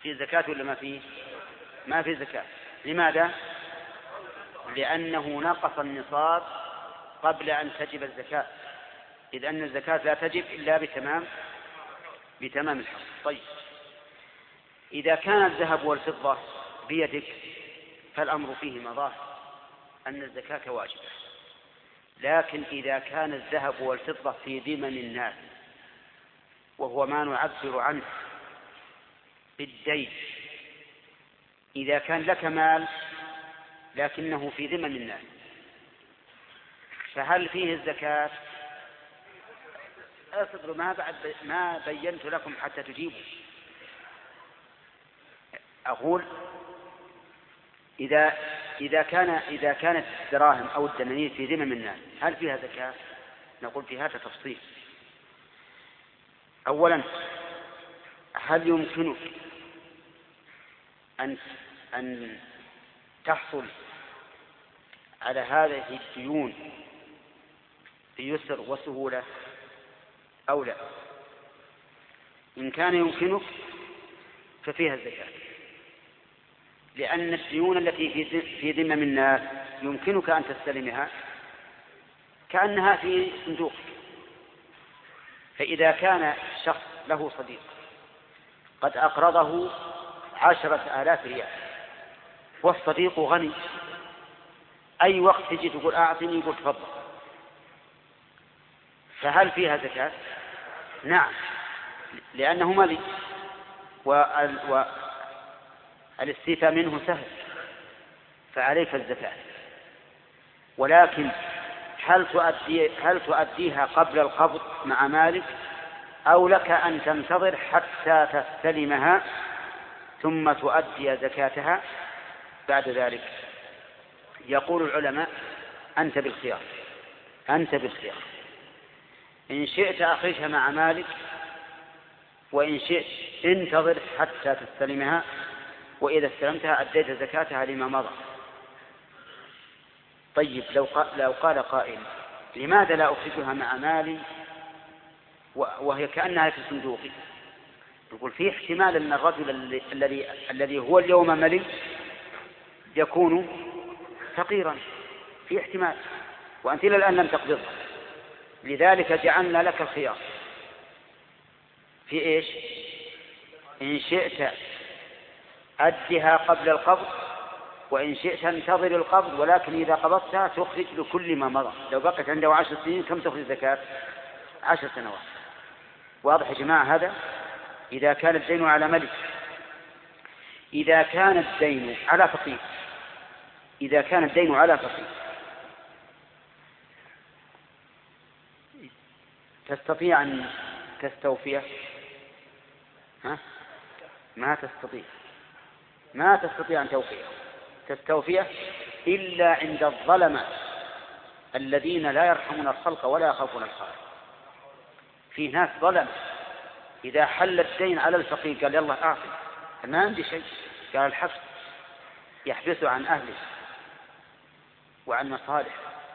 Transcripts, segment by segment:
في زكاة ولا ما فيه؟ ما في زكاة. لماذا؟ لأنه نقص النصاب قبل أن تجب الزكاة، إذ أن الزكاة لا تجب إلا بتمام الحول. طيب، إذا كان الذهب والفضة بيدك فالأمر فيهما ظاهر أن الزكاة واجبة، لكن إذا كان الذهب والفضة في ذمم الناس، وهو ما نعبر عنه بالدين، إذا كان لك مال لكنه في ذمم الناس، فهل فيه الزكاة؟ أصبروا، ما بينت لكم حتى تجيبوا. أقول إذا كانت الدراهم أو الدنانير في ذمم الناس هل فيها زكاة؟ نقول في هذا تفصيل. أولا، هل يمكنك أن تحصل على هذه الديون بيسر وسهولة أو لا؟ إن كان يمكنك ففيها الزكاة، لأن الديون التي في ذمم الناس يمكنك أن تستلمها كأنها في صندوق. فإذا كان شخص له صديق قد أقرضه 10,000 ريال والصديق غني، أي وقت تجي تقول أعطني يقول تفضل، فهل فيها زكاة؟ نعم، لأنه ملك والاستيفاء منه سهل، فعليك الزكاة. ولكن هل تؤديها قبل القبض مع مالك، أو لك أن تنتظر حتى تستلمها ثم تؤدي زكاتها بعد ذلك؟ يقول العلماء أنت بالخيار، إن شئت أخرجها مع مالك، وإن شئت انتظر حتى تستلمها، وإذا استلمتها أديت زكاتها لما مضى. طيب، لو قال قائل لماذا لا أخرجها مع مالي وهي كأنها في صندوقي؟ يقول فيه احتمال أن الرجل الذي هو اليوم ملك يكون فقيرا، في احتمال، وأنت إلى الآن لم تقبضها، لذلك جعلنا لك الخيار في إيش؟ إن شئت أدها قبل القبض، وإن شئت انتظر القبض، ولكن إذا قبضتها تخرج لكل ما مضى. لو بقت عنده 10 سنين كم تخرج زكاة؟ 10 سنوات. واضح يا جماعة هذا؟ إذا كان الدين على ملك. إذا كان الدين على فقير تستطيع أن تستوفيه؟ ما تستطيع أن تستوفيه إلا عند الظلمة الذين لا يرحمون الخلق ولا يخافون الخالق. في ناس ظلم، إذا حل الدين على الفقير قال يلا أعطي، ما عندي شيء، قال الحبس، يحبسه عن أهله وعن مصالح.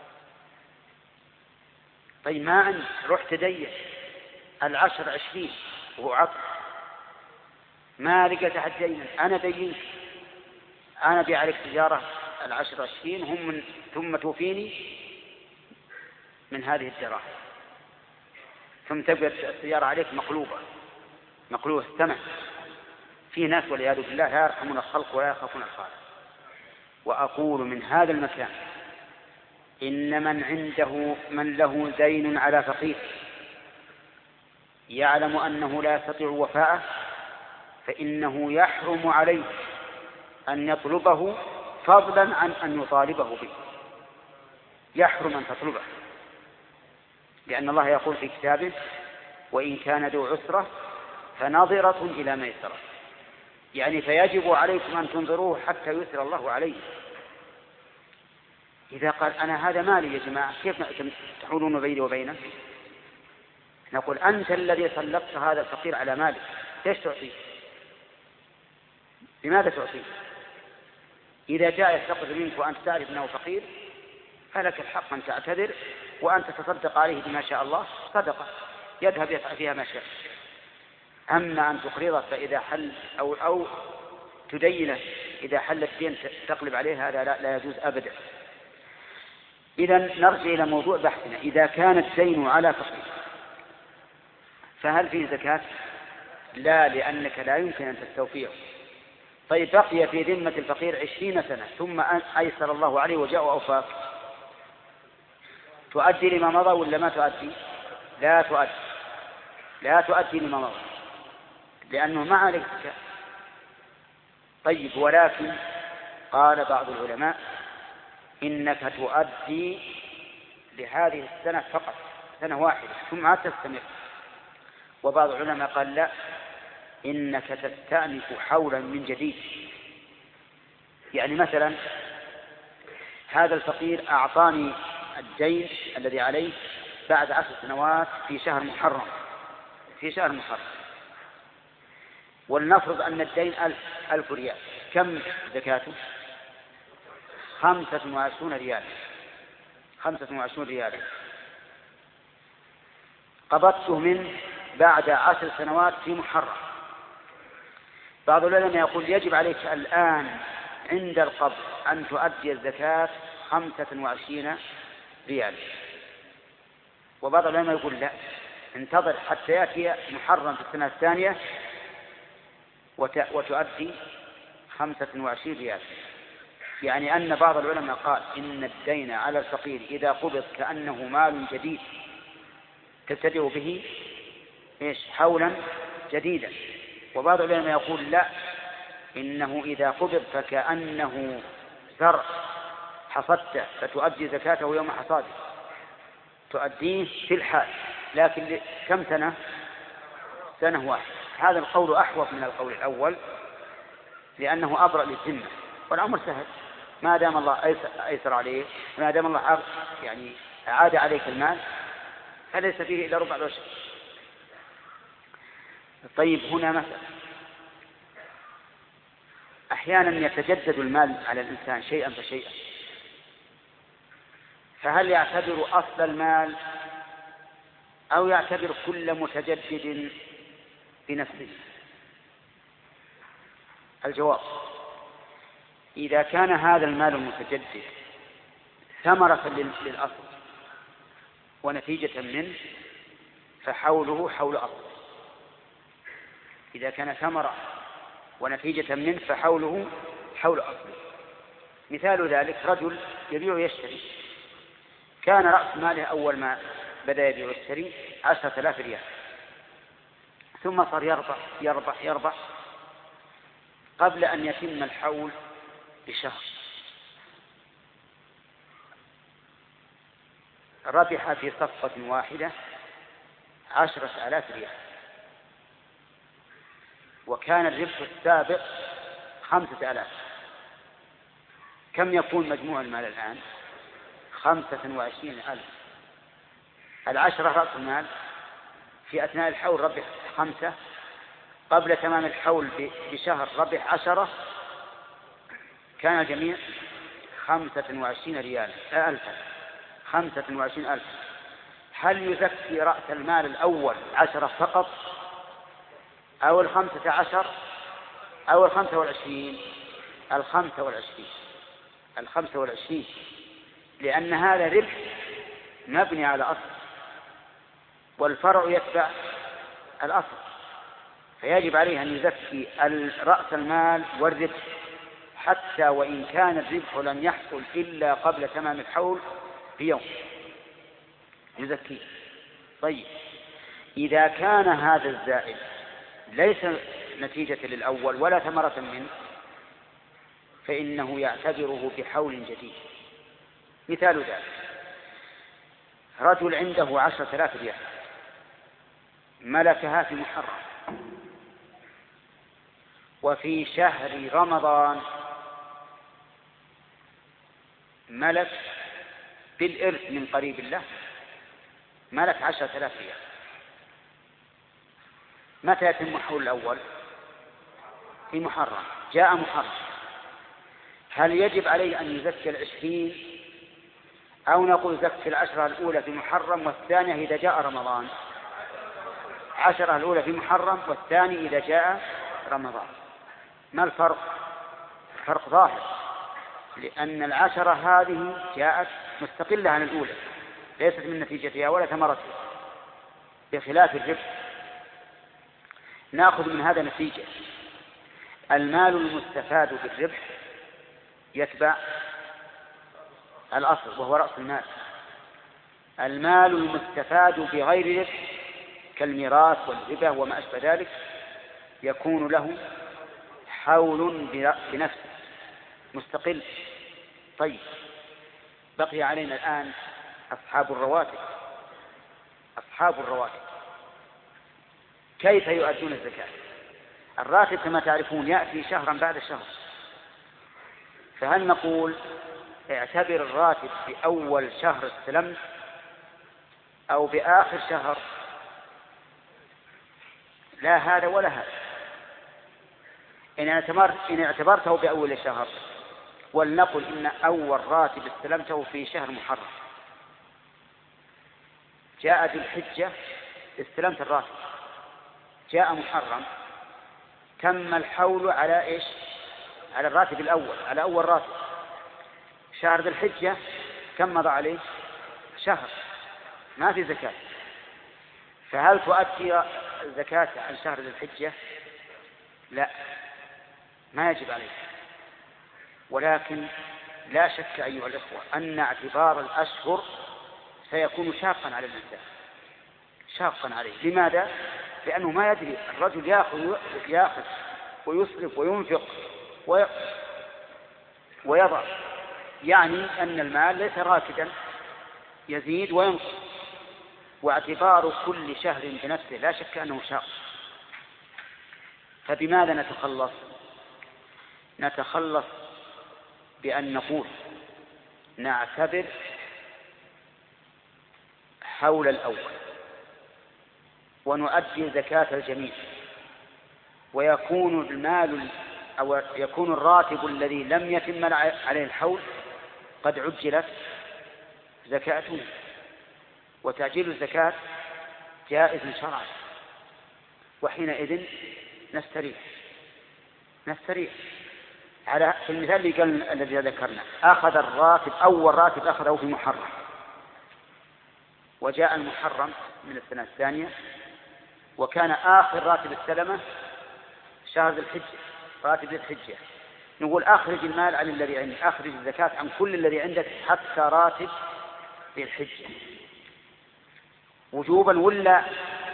طيب ما عندي، رحت دين 10 20 وهو عطل، ما لقيت أحد دينا، أنا دينك، أنا بيع عليك تجارة 10 20 ثم توفيني من هذه الدراهم، ثم تبقى التجارة عليك مقلوبة الثمن. في ناس والعياذ بالله لا يرحمون الخلق ولا يخافون الخالق. وأقول من هذا المكان إن من له دين على فقير يعلم أنه لا يستطيع وفاءه، فإنه يحرم عليه أن يطلبه فضلا عن أن يطالبه به. يحرم أن تطلبه، لأن الله يقول في كتابه وإن كان ذو عسرة فنظرة إلى ميسرة، يعني فيجب عليكم أن تنظروه حتى يسر الله عليه. إذا قال أنا هذا مالي يا جماعة كيف تحولون بيني وبينه؟ نقول أنت الذي سلطت هذا الفقير على مالك، ليش تعطيه؟ لماذا تعطيه؟ إذا جاء يستقبل منك وأنت تعرف أنه فقير فلك الحق أن تعتذر وأن تتصدق عليه بما شاء الله صدقة، يذهب يفعل فيها ما شاء. أما أن تقرضه فإذا حل أو تدينه إذا حل الدين تقلب عليه، هذا لا يجوز أبدا. إذا نرجع إلى موضوع بحثنا. إذا كان الدين على فقير فهل فيه زكاة؟ لا، لأنك لا يمكن أن تستوفيه. طيب بقي في ذمة الفقير 20 سنة ثم أيسر الله عليه وجاء وأوفاك، تؤدي لما مضى ولا ما تؤدي؟ لا تؤدي لما مضى لأنه ما عليك زكاة. طيب ولكن قال بعض العلماء إنك تؤدي لهذه السنة فقط، سنة واحدة ثم عاد تستمر. وبعض العلماء قال لا، إنك تستأنف حولا من جديد. يعني مثلا هذا الفقير أعطاني الدين الذي عليه بعد 10 سنوات في شهر محرم، ولنفرض أن الدين 1000 ريال. كم زكاته؟ 25 ريال. 25 ريال قبضته منه بعد 10 سنوات في محرم. بعض العلماء يقول يجب عليك الآن عند القبض أن تؤدي الزكاة 25 ريال. وبعض العلماء يقول لا، انتظر حتى يأتي محرم في السنة الثانية وتؤدي 25 ريال. يعني أن بعض العلماء قال إن الدين على الفقير إذا قبض كأنه مال جديد تبتدئ به حولا جديدا. وبعض العلماء يقول لا، إنه إذا قبض فكأنه زرع حصدته فتؤدي زكاته يوم حصاده، تؤديه في الحال، لكن كم سنة؟ سنة واحدة. هذا القول أحوط من القول الأول لأنه أبرأ للذمة، والأمر سهل ما دام الله أيسر عليه، ما دام الله يعني أعاد عليك المال فليس فيه إلا ربع العشر. طيب هنا مثلا أحيانا يتجدد المال على الإنسان شيئا فشيئا، فهل يعتبر أصل المال أو يعتبر كل متجدد بنفسه؟ الجواب: إذا كان هذا المال المتجدد ثمرة للأصل ونتيجة منه فحوله حول أصل. إذا كان ثمرة ونتيجة منه فحوله حول أصل. مثال ذلك رجل يبيع ويشتري، كان رأس ماله أول ما بدأ يبيع ويشتري 10,000 ريال، ثم صار يربح قبل أن يتم الحول بشهر، ربح في صفقة واحدة 10,000 ريال، وكان الربح السابق 5,000. كم يكون مجموع المال الآن؟ 25,000. 10 رأس المال، في أثناء الحول ربح 5، قبل تمام الحول بشهر ربح 10، كان الجميع 25 ريال 25,000. هل يزكي رأس المال الأول 10 فقط أو 15 أو 25؟ 25، لأن هذا ربح مبني على أصل، والفرع يتبع الأصل، فيجب عليه أن يزكي رأس المال والربح، حتى وإن كان الربح لم يحصل إلا قبل تمام الحول بيوم يزكيه. طيب إذا كان هذا الزائد ليس نتيجة للأول ولا ثمرة منه فإنه يعتبره بحول جديد. مثال ذلك رجل عنده 10,000 ريال ملكها في محرم، وفي شهر رمضان ملك بالإرث من قريب له ملك 10,000 ريال. متى يتم الحول الأول؟ في محرم. جاء محرم، هل يجب عليه أن يزكي 20 أو نقول زكي 10 الأولى في محرم والثانية إذا جاء رمضان؟ 10 الأولى في محرم والثاني إذا جاء رمضان. ما الفرق؟ الفرق ظاهر، لأن 10 هذه جاءت مستقلة عن الأولى، ليست من نتيجتها ولا ثمرتها، بخلاف الربح. نأخذ من هذا نتيجة: المال المستفاد بالربح يتبع الأصل وهو رأس المال. المال المستفاد بغير ربح كالميراث والهبة وما أشبه ذلك يكون له حول بنفسه مستقل. طيب، بقي علينا الآن أصحاب الرواتب. أصحاب الرواتب كيف يؤدون الزكاة؟ الراتب كما تعرفون يأتي شهرا بعد شهر، فهل نقول اعتبر الراتب بأول شهر استلمت أو بآخر شهر؟ لا هذا ولا هذا. إن اعتبرته بأول شهر، ولنقل إن أول راتب استلمته في شهر محرم، جاء ذي الحجة استلمت الراتب، جاء محرم، تم الحول على إيش؟ على الراتب الأول، على أول راتب. شهر ذي الحجة كم مضى عليه؟ شهر، ما في زكاة. فهل تؤدي الزكاة عن شهر ذي الحجة؟ لا، ما يجب عليه. ولكن لا شك أيها الإخوة أن اعتبار الأشهر سيكون شاقا على الإنسان، شاقا عليه. لماذا؟ لأنه ما يدري. الرجل يأخذ ويصرف وينفق ويضع، يعني أن المال ليس راكدا، يزيد وينقص، واعتبار كل شهر بنفسه لا شك أنه شاق. فبماذا نتخلص؟ نتخلص بأن نقول نعتبر حول الأول ونؤدي زكاة الجميع، ويكون المال أو يكون الراتب الذي لم يتم عليه الحول قد عجلت زكاته، وتعجيل الزكاة جائز شرعا، وحينئذ نستريح على في المثال الذي ذكرنا. أخذ الراتب، أول راتب أخذه في محرم، وجاء المحرم من السنة الثانية، وكان آخر راتب السلمة شهر ذي الحجة، راتب ذي الحجة. نقول أخرج المال عن الذي عندك، أخرج الزكاة عن كل الذي عندك حتى راتب ذي الحجة، وجوبا ولا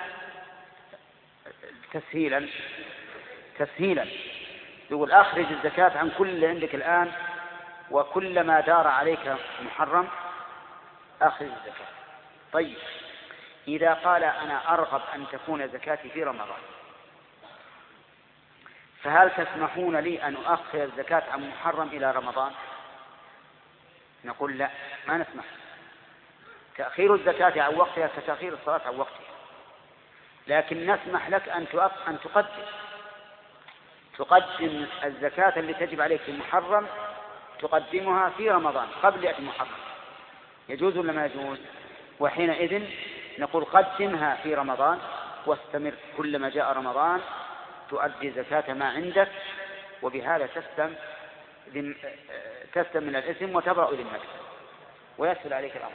تسهيلا؟ يقول أخرج الزكاة عن كل اللي عندك الآن، وكلما دار عليك محرم أخرج الزكاة. طيب، إذا قال أنا أرغب أن تكون زكاتي في رمضان، فهل تسمحون لي أن أؤخر الزكاة عن محرم إلى رمضان؟ نقول لا، ما نسمح. تأخير الزكاة عن وقتها كتأخير الصلاة عن وقتها، لكن نسمح لك أن تقدم الزكاة اللي تجب عليك في محرم، تقدمها في رمضان قبل يأتي محرم. يجوز ولا ما يجوز؟ وحينئذ نقول قدمها في رمضان واستمر، كلما جاء رمضان تؤدي زكاة ما عندك، وبهذا تسلم من الإثم وتبرأ ذمتك ويسهل عليك الأمر.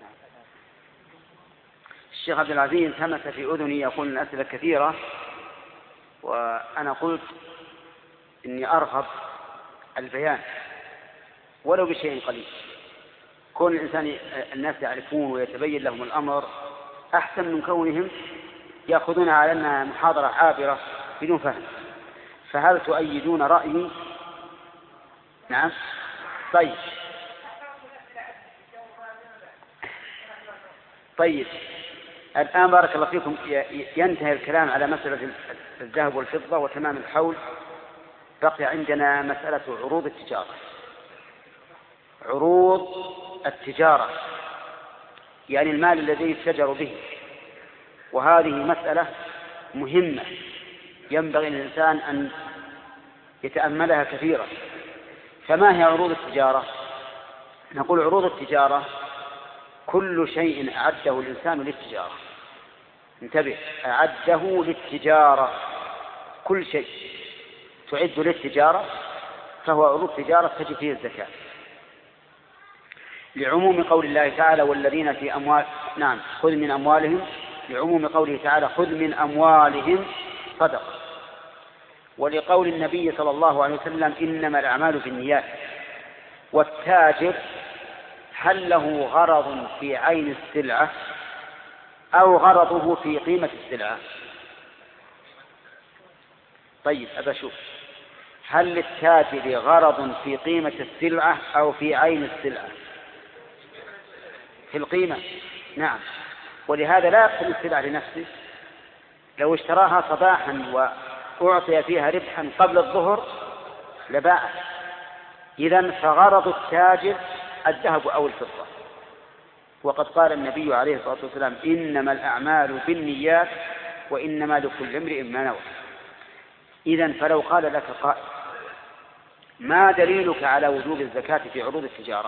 الشيخ عبد العزيز همس في أذني يقول الأسئلة كثيرة، وأنا قلت إني أرغب البيان ولو بشيء قليل. كون الناس يعرفون ويتبين لهم الأمر أحسن من كونهم يأخذون على أنها محاضرة عابرة بدون فهم. فهل تؤيدون رأيي؟ نعم. طيب الآن بارك الله فيكم ينتهي الكلام على مسألة الذهب والفضة وتمام الحول. بقي عندنا مسألة عروض التجارة. عروض التجارة يعني المال الذي يتجر به، وهذه مسألة مهمة ينبغي للإنسان أن يتأملها كثيرا. فما هي عروض التجارة؟ نقول عروض التجارة كل شيء أعده الإنسان للتجارة، انتبه، أعده للتجارة، كل شيء تعد للتجارة فهو عروض تجارة تجب فيه الزكاة، لعموم قول الله تعالى والذين في أموال خذ من أموالهم، لعموم قوله تعالى خذ من أموالهم صدقة، ولقول النبي صلى الله عليه وسلم إنما الأعمال بالنيات. والتاجر هل له غرض في عين السلعة أو غرضه في قيمة السلعة؟ طيب أبا شوف، هل للتاجر غرض في قيمة السلعة أو في عين السلعة؟ في القيمة، نعم، ولهذا لا يقتل السلعة لنفسه، لو اشتراها صباحا وأعطي فيها ربحا قبل الظهر لباع. إذن فغرض التاجر الذهب أو الفضة، وقد قال النبي عليه الصلاة والسلام إنما الأعمال بالنيات وإنما لكل امرئ ما نوى. إذن فلو قال لك قائل ما دليلك على وجوب الزكاة في عروض التجارة؟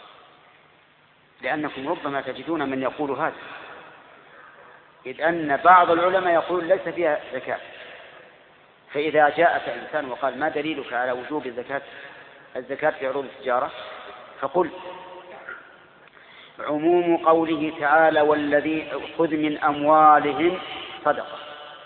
لأنكم ربما تجدون من يقول هذا، إذ أن بعض العلماء يقول ليس فيها زكاة. فإذا جاءك إنسان وقال ما دليلك على وجوب الزكاة في عروض التجارة، فقل عموم قوله تعالى والذي خذ من أموالهم صدقة،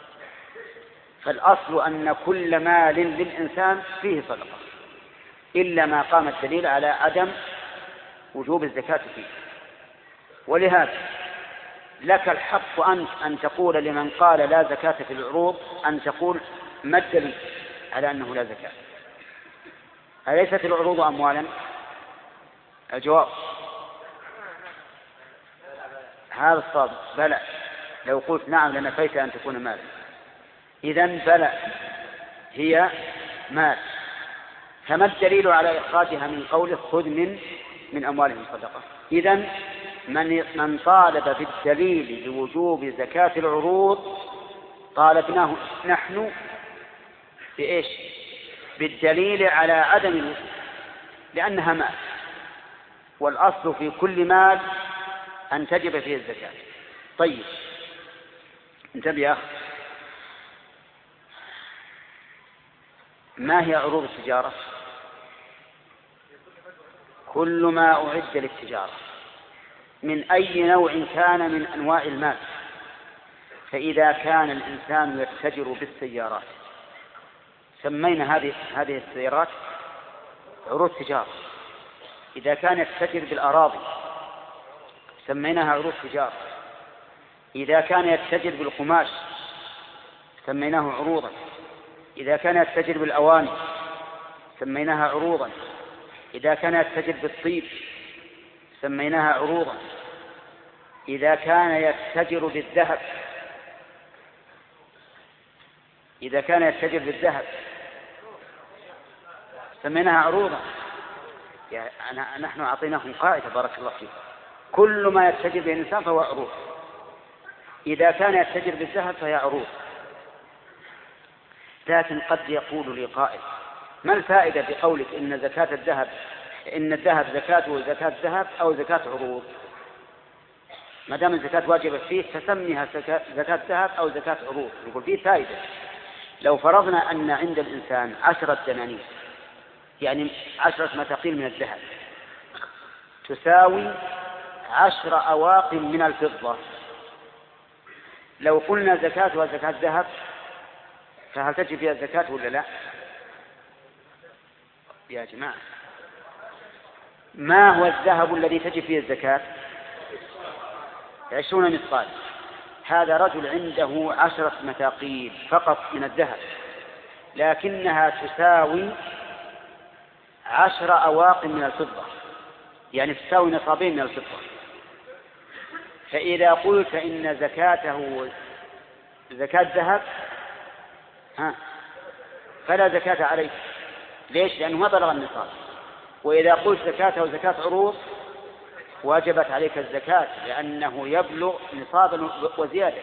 فالأصل أن كل مال للإنسان فيه صدقة إلا ما قام الدليل على عدم وجوب الزكاة فيه. ولهذا لك الحق أنت أن تقول لمن قال لا زكاة في العروض أن تقول ما الدليل على أنه لا زكاة؟ أليست العروض أموالا؟ الجواب هذا الصواب بلى. لو قلت نعم لنفيت أن تكون مالا. إذن بلى هي مال، فما الدليل على إخراجها من قوله خذ من أموالهم صدقة؟ إذن من طالب بالدليل بوجوب زكاة العروض طالبناه نحن بإيش؟ بالدليل على عدم الوجوب، لأنها مال، والأصل في كل مال أن تجب فيه الزكاة. طيب انتبه يا أخي، ما هي عروض التجارة؟ كل ما أعد للتجارة من أي نوع كان من أنواع المال. فإذا كان الإنسان يتجر بالسيارات سمينا هذه السيارات عروض تجارة. إذا كان يتجر بالأراضي سميناها عروض تجارة. إذا كان يتجر بالقماش سميناه عروضا. إذا كان يتجر بالأواني سميناها عروضا. إذا كان يتجر بالطيب سميناها عروضا. إذا كان يتجر بالذهب سميناها عروضا. يعني نحن أعطيناهم قاعدة بارك الله فيكم، كل ما يتجر به الإنسان فهو عروض. إذا كان يتجر بالذهب فهي عروض. لكن قد يقول لي قائل ما الفائدة بقولك إن الذهب زكاته زكاة ذهب أو زكاة عروض؟ ما دام الزكاة واجبة فيه فسميها زكاة ذهب أو زكاة عروض. يقول فيه فائدة. لو فرضنا أن عند الإنسان 10 دنانير، يعني 10 مثاقيل من الذهب تساوي 10 أواق من الفضة، لو قلنا زكاتها زكاة ذهب فهل تجب فيها الزكاة ولا لا؟ يا جماعة ما هو الذهب الذي تجب فيه الزكاة؟ 20 مثقال. هذا رجل عنده 10 مثاقيل فقط من الذهب، لكنها تساوي 10 أواق من الفضة، يعني تساوي نصابين من الفضة. فإذا قلت إن زكاته زكاة ذهب فلا زكاة عليه. ليش؟ لأنه ما بلغ النصاب. وإذا قلت زكاته زكاة عروض واجبت عليك الزكاة لأنه يبلغ نصابا وزيادة.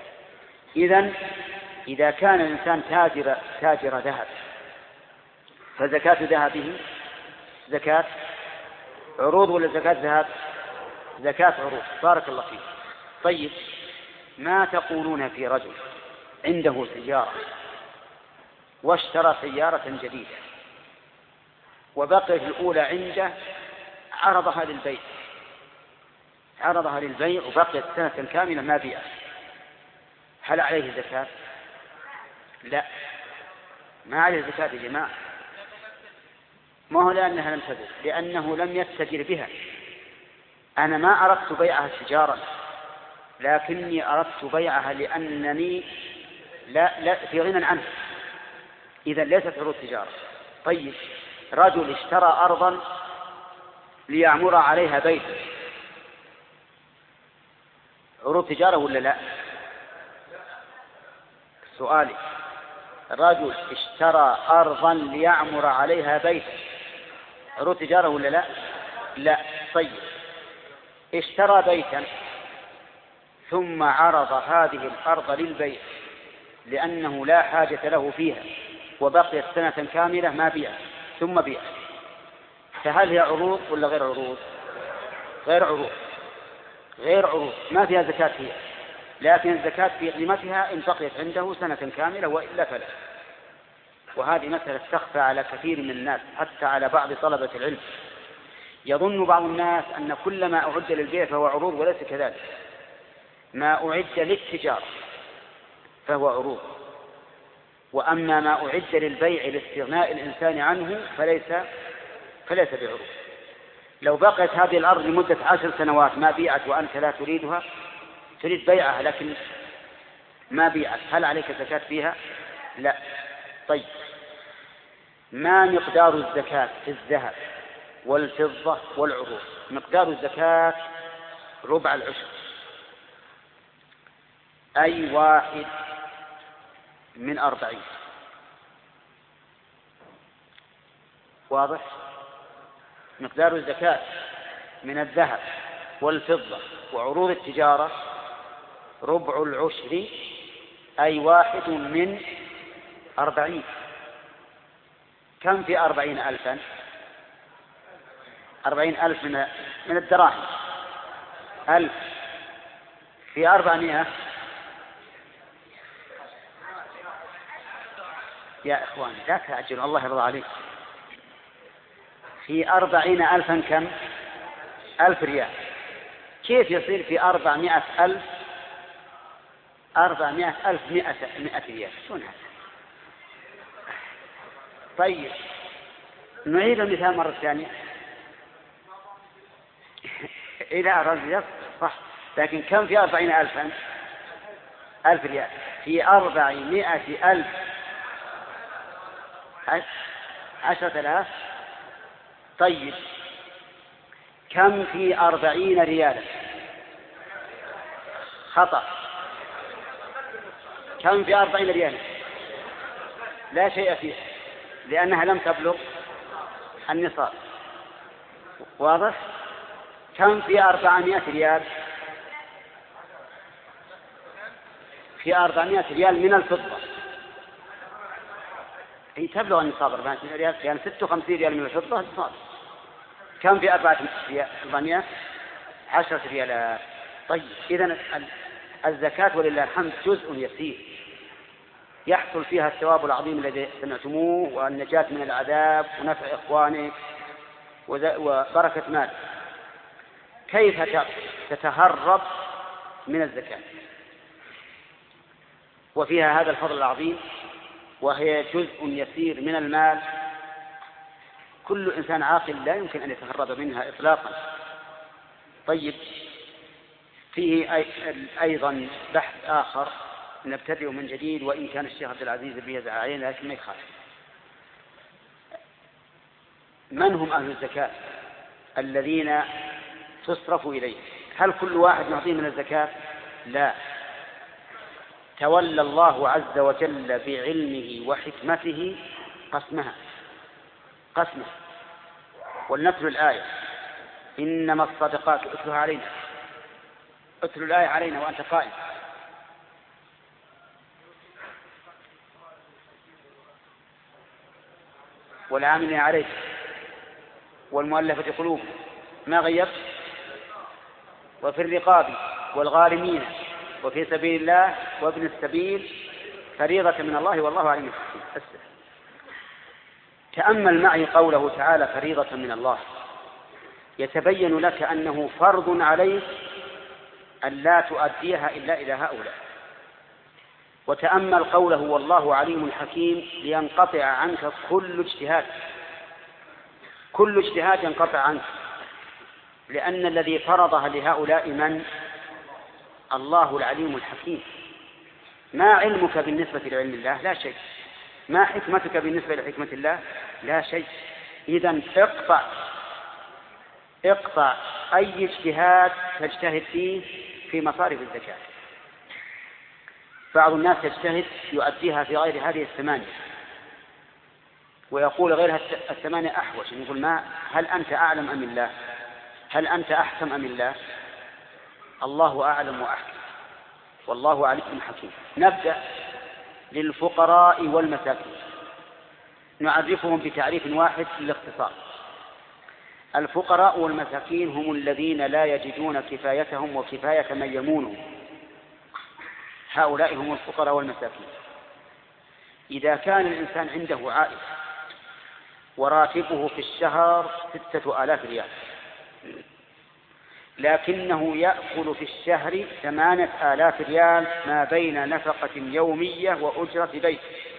إذا كان الإنسان تاجر ذهب فزكاة ذهبه زكاة عروض ولا زكاة ذهب؟ زكاة عروض. بارك الله فيك. طيب ما تقولون في رجل عنده سيارة واشترى سيارة جديدة وبقيت الأولى عنده عرضها للبيع وبقيت سنة كاملة ما بيعت، هل عليه زكاة؟ لا، ما عليه زكاة يا جماعة. ما هو لأنها لم تبيع، لأنه لم يتجر بها. أنا ما أردت بيعها تجارا، لكني أردت بيعها لأنني لا في غنى عنه، إذا ليست عروض تجارة. طيب، رجل اشترى أرضا ليعمر عليها بيتا، عروض تجارة ولا لا؟ سؤالي، رجل اشترى أرضا ليعمر عليها بيتا، عروض تجارة ولا لا؟ لا. طيب، اشترى بيتا ثم عرض هذه الأرض للبيع لأنه لا حاجة له فيها وبقيت سنة كاملة ما بيع ثم بيع، فهل هي عروض ولا غير عروض؟ غير عروض، ما فيها زكاة فيها، لكن الزكاة في قيمتها إن بقيت عنده سنة كاملة وإلا فلا. وهذه مسألة تخفى على كثير من الناس، حتى على بعض طلبة العلم. يظن بعض الناس أن كل ما أعد للبيع فهو عروض، وليس كذلك. ما أعد للتجارة فهو عروض، وأما ما أعد للبيع لاستغناء الإنسان عنه فليس بعروض. لو بقيت هذه الأرض لمدة 10 سنوات ما بيعت وأنت لا تريدها، تريد بيعها لكن ما بيعت، هل عليك زكاة فيها؟ لا. طيب، ما مقدار الزكاة في الذهب والفضة والعروض؟ مقدار الزكاة ربع العشر، أي 1 من 40. واضح؟ مقدار الزكاة من الذهب والفضة وعروض التجارة ربع العشر، أي 1 من 40. كم في 40,000؟ 40,000 من الدراهم. 1000 في 400. يا إخوان لا تعجلوا، الله يرضى عليك. في 40,000 كم؟ 1000 ريال. كيف يصير في 400,000 100 ريال؟ شلون هذا؟ طيب، نعيد المثال مرة ثانية. إلى رجل صح، لكن كم في 40,000؟ 1000 ريال. في 400,000 10,000. طيب، كم في 40 ريالا؟ خطأ. كم في 40 ريالا؟ لا شيء فيه، لأنها لم تبلغ النصاب. واضح؟ كم في 400 ريال؟ في 400 ريال من الفضة، هي تبلغ النصاب 400 ريال، يعني 56 ريال من الفضة النصاب. كم في 400؟ 10 ريالات. طيب، إذن الزكاة ولله الحمد جزء يسير يحصل فيها الثواب العظيم الذي سمعتموه، والنجاة من العذاب ونفع إخوانك وبركة مال. كيف تتهرب من الزكاة وفيها هذا الفضل العظيم، وهي جزء يسير من المال؟ كل إنسان عاقل لا يمكن أن يتهرب منها إطلاقا. طيب، فيه أيضا بحث آخر نبتدئ من جديد، وإن كان الشيخ عبد العزيز بيزعل علينا لكن ما يخالف. من هم أهل الزكاة الذين تصرف إليه؟ هل كل واحد نعطيه من الزكاة؟ لا. تولى الله عز وجل بعلمه وحكمته قسمه. ولنتلو الآية: إنما الصدقات. اتلو الآية علينا وأنت قائم. والعاملين عليه والمؤلفة قلوبهم، ما غيرت؟ وفي الرقاب والغارمين وفي سبيل الله وابن السبيل فريضة من الله والله عليم بالحكيم. تأمل معي قوله تعالى فريضة من الله، يتبين لك أنه فرض عليك أن لا تؤديها إلا إلى هؤلاء. وتأمل قوله والله عليم حكيم لينقطع عنك كل اجتهاد، كل اجتهاد ينقطع عنك، لأن الذي فرضها لهؤلاء من؟ الله العليم الحكيم. ما علمك بالنسبة لعلم الله؟ لا شيء. ما حكمتك بالنسبة لحكمة الله؟ لا شيء. إذن اقطع أي اجتهاد تجتهد فيه في مصارف الزكاة. بعض الناس يجتهد يؤديها في غير هذه الثمانية ويقول غيرها الثمانية أحوج. نقول ما هل أنت أعلم أم الله؟ هل أنت أحكم أم الله؟ الله أعلم وأحكم والله عليم حكيم. نبدأ للفقراء والمساكين، نعرفهم بتعريف واحد للاختصار. الفقراء والمساكين هم الذين لا يجدون كفايتهم وكفاية من يمونهم، هؤلاء هم الفقراء والمساكين. إذا كان الإنسان عنده عائلة وراتبه في الشهر 6000 ريال، لكنه يأكل في الشهر 8000 ريال ما بين نفقة يومية وأجرة بيت،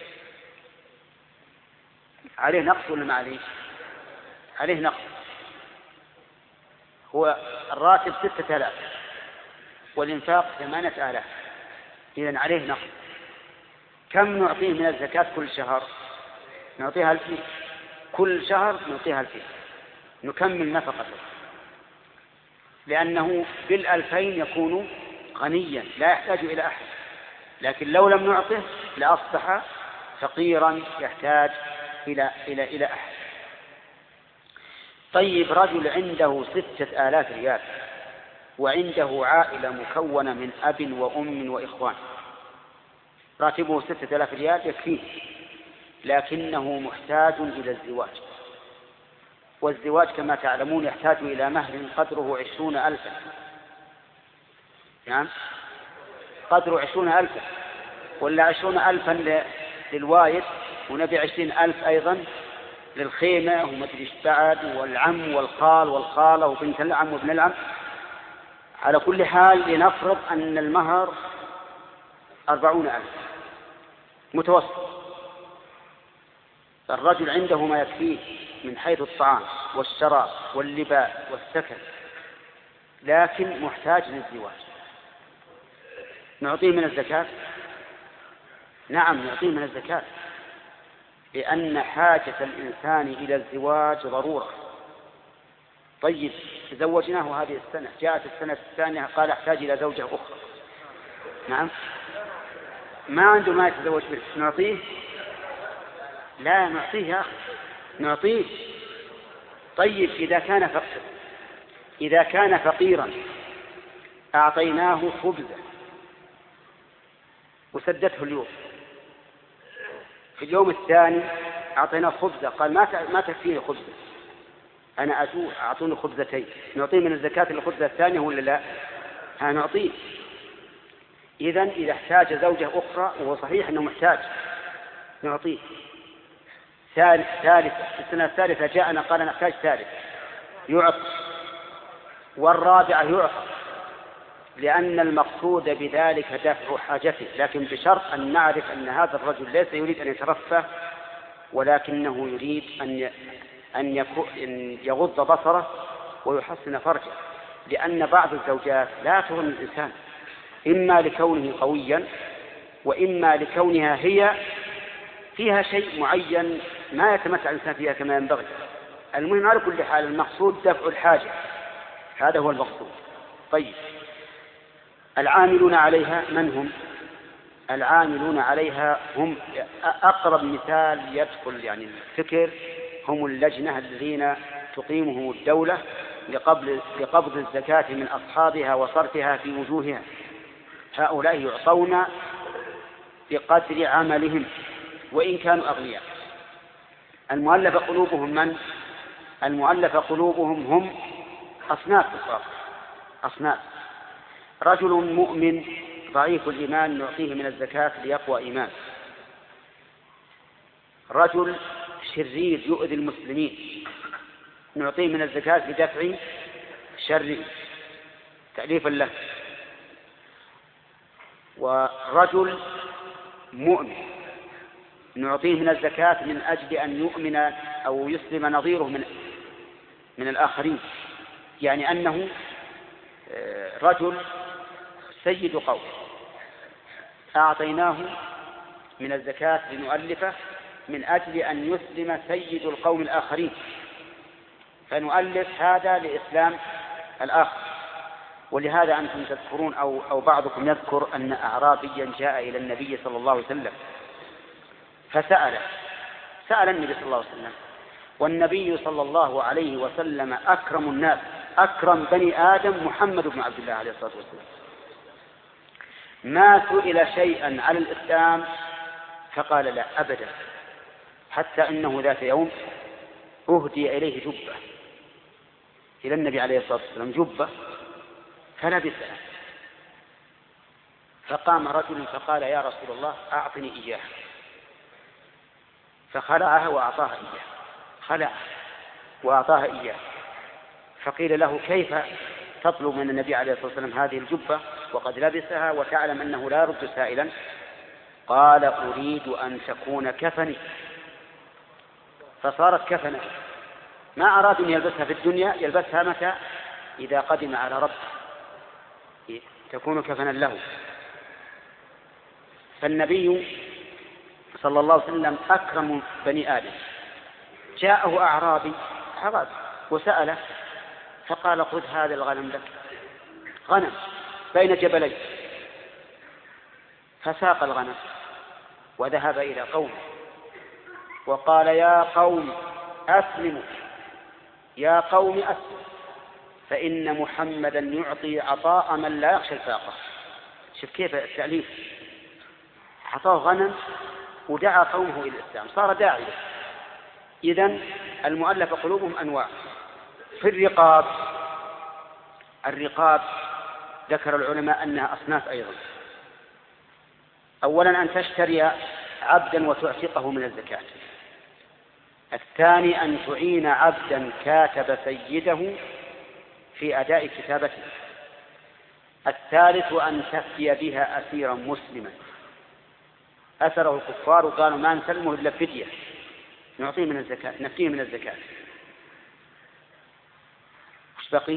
عليه نقص ولا ما عليه؟ عليه نقص. هو الراتب 6000 والإنفاق 8000، إذن عليه نقص. كم نعطيه من الزكاة كل شهر؟ نعطيها 1000 كل شهر، نعطيها 1000 نكمل نفقته، لأنه بال2000 يكون غنيا لا يحتاج إلى أحد. لكن لو لم نعطه لأصبح فقيرا يحتاج إلى أحد. طيب، رجل عنده 6000 ريال وعنده عائلة مكونة من أب وأم وإخوان، راتبه 6000 ريال يكفيه، لكنه محتاج إلى الزواج، والزواج كما تعلمون يحتاج إلى مهر قدره 20,000. نعم، قدره 20,000 ولا 20,000 للوايد، ونبي 20,000 أيضا للخيمة ومدري ايش بعد، والعم والخال والخالة وبنت العم وابن العم. على كل حال لنفرض أن المهر 40,000 متوسط. الرجل عنده ما يكفيه من حيث الطعام والشراب واللباس والسكن، لكن محتاج للزواج. نعطيه من الزكاة؟ نعم، نعطيه من الزكاة، لأن حاجة الإنسان إلى الزواج ضرورة. طيب، تزوجناه هذه السنة، جاءت السنة الثانية قال أحتاج إلى زوجة أخرى. نعم، ما عنده ما يتزوج به، نعطيه؟ لا نعطيه يا أخي، نعطيه. طيب، إذا كان فقيرا أعطيناه خبزة وسدته اليوم، في اليوم الثاني أعطيناه خبزة قال ما تكفيني خبزة، أنا أعطوني خبزتين، نعطيه من الزكاة الخبزة الثانية ولا لا؟ نعطيه. إذن إذا احتاج زوجة أخرى، وهو صحيح أنه محتاج، نعطيه. ثالث السنة الثالثة جاءنا قال نحتاج ثالث، يعطى. والرابعة يعطى، لأن المقصود بذلك دفع حاجته، لكن بشرط أن نعرف أن هذا الرجل ليس يريد أن يترفه، ولكنه يريد أن يغض بصره ويحسن فرجه. لأن بعض الزوجات لا تغني الإنسان، إما لكونه قويا وإما لكونها هي فيها شيء معين ما يتمتع الإنسان فيها كما ينبغي. المهم على كل حال المقصود دفع الحاجة، هذا هو المقصود. طيب، العاملون عليها من هم؟ العاملون عليها هم أقرب مثال يدخل يعني الفكر، هم اللجنة الذين تقيمهم الدولة لقبض الزكاة من أصحابها وصرفها في وجوهها. هؤلاء يعطون بقدر عملهم وإن كانوا أغنياء. المؤلف قلوبهم من؟ المؤلف قلوبهم هم أصناف. رجل مؤمن ضعيف الإيمان نعطيه من الزكاة ليقوى إيمان. رجل شرير يؤذي المسلمين نعطيه من الزكاة لدفع شر تأليفا له. ورجل مؤمن نعطيه من الزكاة من أجل أن يؤمن أو يسلم نظيره من الآخرين، يعني أنه رجل سيد قوم أعطيناه من الزكاة لنؤلفه من أجل أن يسلم سيد القوم الآخرين، فنؤلف هذا لإسلام الآخر. ولهذا أنتم تذكرون أو بعضكم يذكر أن أعرابيا جاء إلى النبي صلى الله عليه وسلم سأل النبي صلى الله عليه وسلم، والنبي صلى الله عليه وسلم أكرم الناس، أكرم بني آدم محمد بن عبد الله عليه الصلاة والسلام، ما سئل شيئا على الإسلام فقال لا أبدا، حتى إنه ذات يوم أهدي إليه جبة إلى النبي عليه الصلاة والسلام، جبة فلبسها، فقام رجل فقال يا رسول الله أعطني إياها، فخلعها وأعطاها إياه، خلعها وأعطاها إياه. فقيل له كيف تطلب من النبي عليه الصلاة والسلام هذه الجبة وقد لبسها وتعلم أنه لا يرد سائلا؟ قال أريد أن تكون كفني، فصارت كفنا. ما أراد أن يلبسها في الدنيا، يلبسها متى؟ إذا قدم على ربه تكون كفنا له. فالنبي صلى الله عليه وسلم أكرم بني آدم. جاءه أعرابي وسأله فقال خذ هذا الغنم لك، غنم بين جبلين، فساق الغنم وذهب إلى قومه وقال يا قوم أسلموا، يا قوم أسلموا، فإن محمدا يعطي عطاء من لا يخشى الفاقة. شوف كيف التأليف، عطاه غنم ودعا قومه إلى الإسلام، صار داعية. إذن المؤلف قلوبهم أنواع. في الرقاب ذكر العلماء أنها أصناف أيضا. أولا أن تشتري عبدا وتعتقه من الزكاة. الثاني أن تعين عبدا كاتب سيده في أداء كتابته. الثالث أن تفتي بها أسيرا مسلما أسره الكفار وقالوا ما نسلمه إلا فدية، نعطيه من الزكاة، نفتيه من الزكاة. وش بقي؟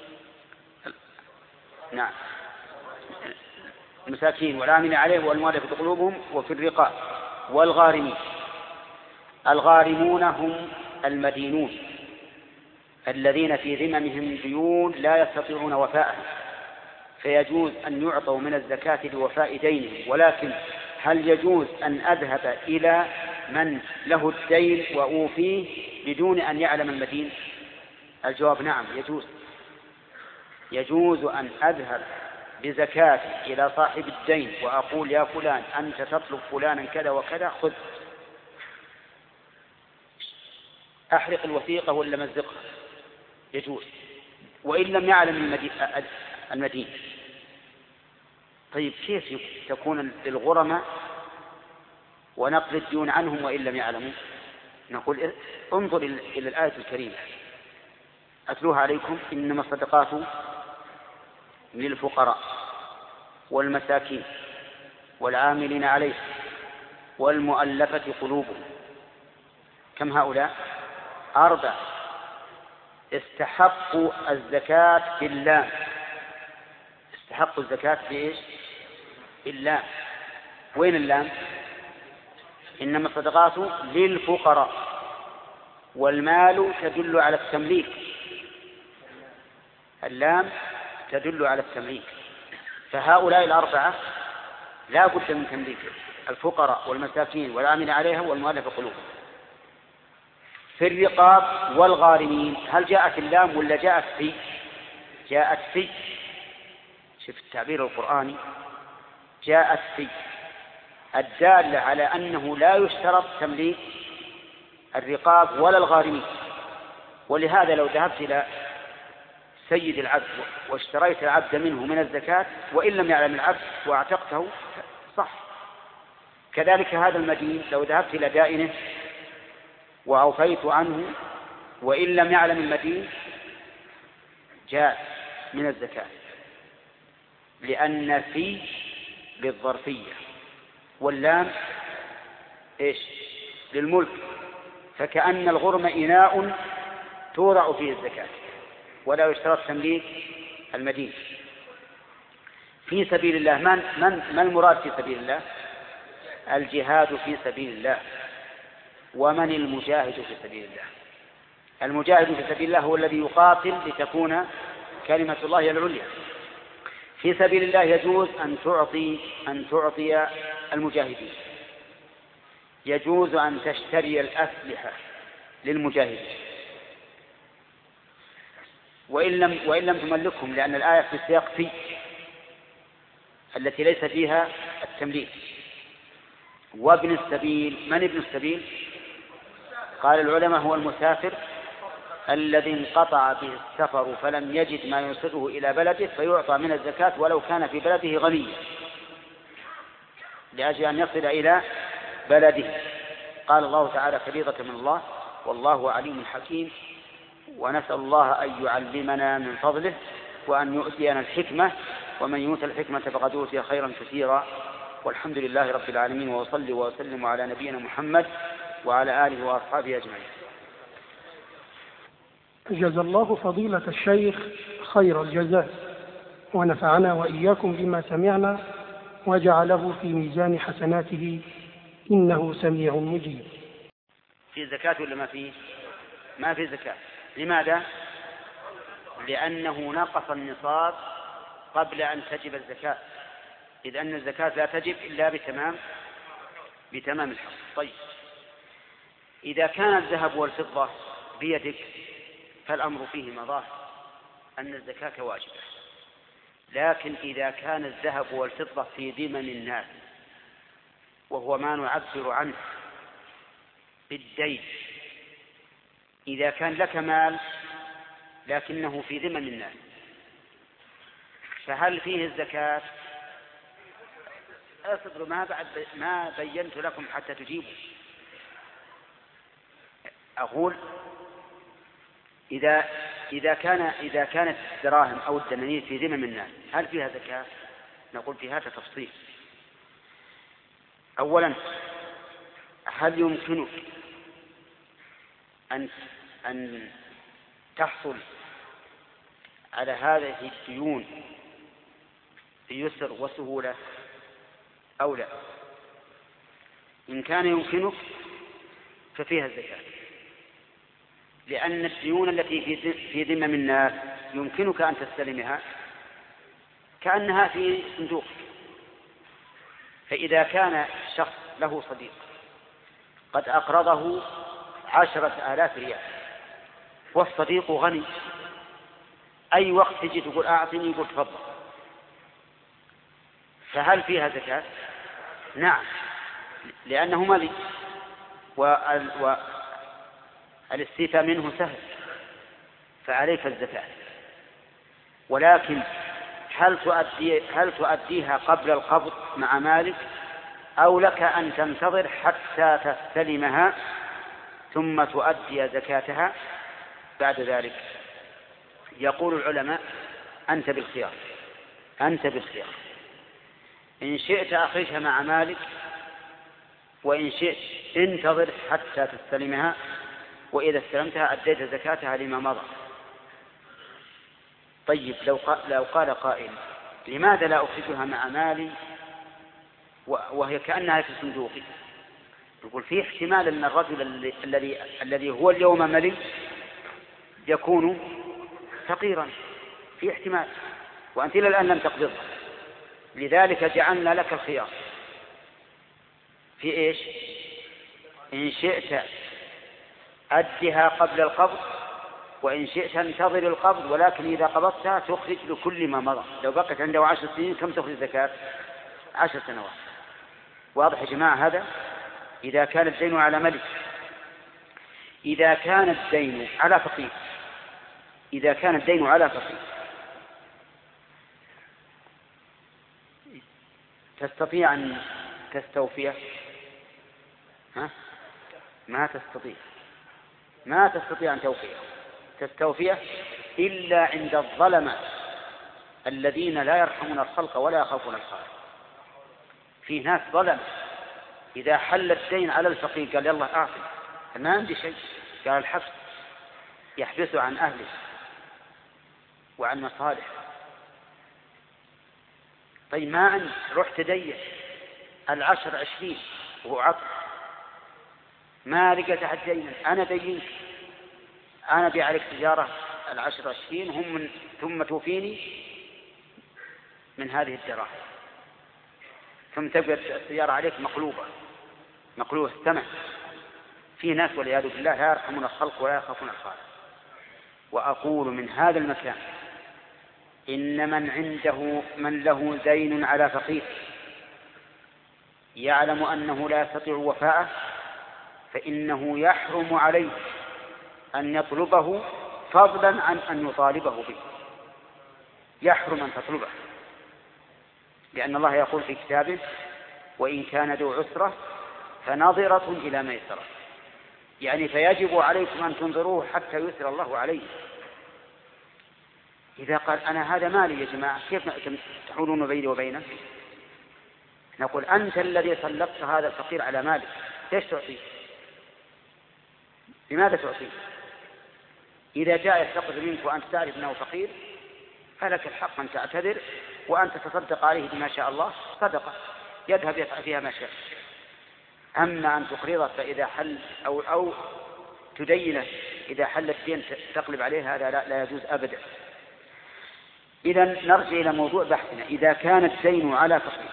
نعم، المساكين والعاملين عليه والمؤلفة قلوبهم وفي الرقاب والغارمين. الغارمون هم المدينون الذين في ذممهم ديون لا يستطيعون وفاءها، فيجوز أن يعطوا من الزكاة لوفاء دينهم. ولكن هل يجوز أن أذهب إلى من له الدين وأوفيه بدون أن يعلم المدين؟ الجواب نعم، يجوز أن أذهب بزكاتي إلى صاحب الدين وأقول يا فلان أنت تطلب فلانا كذا وكذا، خذ. أحرق الوثيقة ولا مزقها، يجوز، وإن لم يعلم المدين. طيب كيف تكون للغرماء ونقل الديون عنهم وإن لم يعلموا؟ نقول انظر إلى الآية الكريمة أتلوها عليكم: إنما الصدقات للفقراء والمساكين والعاملين عليه والمؤلفة قلوبهم. كم هؤلاء؟ 4. استحقوا الزكاة بالله. استحقوا الزكاة بإيش؟ بالله. وين اللام؟ إنما الصدقات للفقراء، والمال تدل على التمليك، اللام تدل على التمليك. فهؤلاء 4 لا بد من تمليك: الفقراء والمساكين والعاملين عليها والمؤلفة قلوبهم. في الرقاب والغارمين هل جاءت اللام ولا جاءت في؟ جاءت في. شوف التعبير القرآني، جاءت في الدالة على أنه لا يشترط تمليك الرقاب ولا الغارمين. ولهذا لو ذهبت إلى سيد العبد واشتريت العبد منه من الزكاة وإن لم يعلم العبد واعتقته صح. كذلك هذا المدين لو ذهبت إلى دائنه وأوفيت عنه وإن لم يعلم المدين جاء من الزكاة، لأن في للظرفية واللام إيش للملك، فكأن الغرم إناء توضع فيه الزكاة ولا يشترط تمليك المدين. في سبيل الله ما المراد في سبيل الله؟ الجهاد في سبيل الله. ومن المجاهد في سبيل الله؟ المجاهد في سبيل الله هو الذي يقاتل لتكون كلمة الله هي العليا. في سبيل الله يجوز أن تعطي المجاهدين، يجوز أن تشتري الأسلحة للمجاهدين وإن لم تملكهم، لأن الآية في سياق في التي ليس فيها التمليك. وابن السبيل، من ابن السبيل؟ قال العلماء هو المسافر الذي انقطع به السفر فلم يجد ما يوصله إلى بلده فيعطى من الزكاة ولو كان في بلده غنيا لأجل أن يصل إلى بلده. قال الله تعالى فريضة من الله والله عليم حكيم. ونسأل الله أن يعلمنا من فضله وأن يؤتينا الحكمة، ومن يؤت الحكمة فقد أوتي خيرا كثيرا. والحمد لله رب العالمين، وصلي وسلم على نبينا محمد وعلى آله وأصحابه أجمعين. جزا الله فضيلة الشيخ خير الجزاء، ونفعنا وإياكم بما سمعنا وجعله في ميزان حسناته إنه سميع مجيب. في زكاة ولا ما فيه؟ ما في زكاة. لماذا؟ لأنه نقص النصاب قبل أن تجب الزكاة، إذ أن الزكاة لا تجب إلا بتمام الحق. طيب، إذا كان الذهب والفضة بيدك فالأمر فيه ظاهر أن الزكاة واجبة. لكن إذا كان الذهب والفضة في ذمم الناس وهو ما نعبر عنه بالدين، إذا كان لك مال لكنه في ذمم الناس فهل فيه الزكاة؟ أصبروا، ما بينت لكم حتى تجيبوا. أقول إذا كانت الدراهم أو الدنانير في ذمم الناس هل فيها زكاة؟ نقول في هذا تفصيل. أولا، هل يمكنك أن تحصل على هذه الديون بيسر وسهولة أو لا؟ إن كان يمكنك ففيها الزكاة، لأن الديون التي في ذمم الناس يمكنك أن تستلمها كأنها في صندوق. فإذا كان شخص له صديق قد أقرضه 10,000 ريال والصديق غني، أي وقت تجي تقول أعطني يقول تفضل، فهل فيها زكاة؟ نعم، لأنه ملي والاستيفاء منه سهل فعليك الزكاة. ولكن هل تؤديها قبل القبض مع مالك أو لك أن تنتظر حتى تستلمها ثم تؤدي زكاتها بعد ذلك؟ يقول العلماء أنت بالخيار. إن شئت أخرجها مع مالك، وإن شئت انتظر حتى تستلمها، وإذا استلمتها أديت زكاتها لما مضى. طيب، لو قال قائل لماذا لا أخرجها مع مالي وهي كأنها في صندوقي؟ يقول فيه احتمال أن الرجل الذي هو اليوم ملي يكون فقيرا، في احتمال، وأنت إلى الآن لم تقبضها، لذلك جعلنا لك الخيار في إيش؟ إن شئت أدها قبل القبض، وإن شئت انتظر القبض، ولكن إذا قبضتها تخرج لكل ما مضى. لو بقت عنده 10 سنين كم تخرج زكاة؟ 10 سنوات. واضح يا جماعة هذا؟ إذا كان الدين على ملك. إذا كان الدين على فقير إذا كان الدين على فقير تستطيع أن تستوفيه؟ ما تستطيع أن تستوفيه إلا عند الظلمة الذين لا يرحمون الخلق ولا يخافون الخالق. في ناس ظلم إذا حل الدين على الفقير قال يلا أعطي، ما عندي شيء، قال الحبس، يحبسه عن أهله وعن مصالح. طيب ما أنت رحت دين 10-20 وهو عطل، ما لقيت أحد دينا، أنا دينك، أنا بيع عليك تجارة 10-20 هم ثم توفيني من هذه الدراهم، ثم تبقى السيارة عليك مقلوبة الثمن. في ناس والعياذ بالله لا يرحمون الخلق ولا يخافون الخالق. وأقول من هذا المكان إن من له دين على فقير يعلم أنه لا يستطيع وفاءه فإنه يحرم عليه أن يطلبه فضلا عن أن يطالبه به. يحرم أن تطلبه، لأن الله يقول في كتابه وإن كان ذو عسرة فنظرة إلى ميسرة، يعني فيجب عليكم أن تنظروه حتى يسر الله عليه. إذا قال أنا هذا مالي يا جماعة كيف تحولون بيني وبينه؟ نقول أنت الذي سلطت هذا الفقير على مالك، ليش تعطيه؟ لماذا تعطيه؟ إذا جاء يستقبل منك وأنت تعرف أنه فقير فلك الحق أن تعتذر وأن تتصدق عليه بما شاء الله صدقة يذهب يفعل فيها ما شاء. أما أن تقرضه فإذا حل أو تدينه إذا حل الدين تقلب عليه، هذا لا يجوز أبدا. إذا نرجع إلى موضوع بحثنا. إذا كان الدين على فقير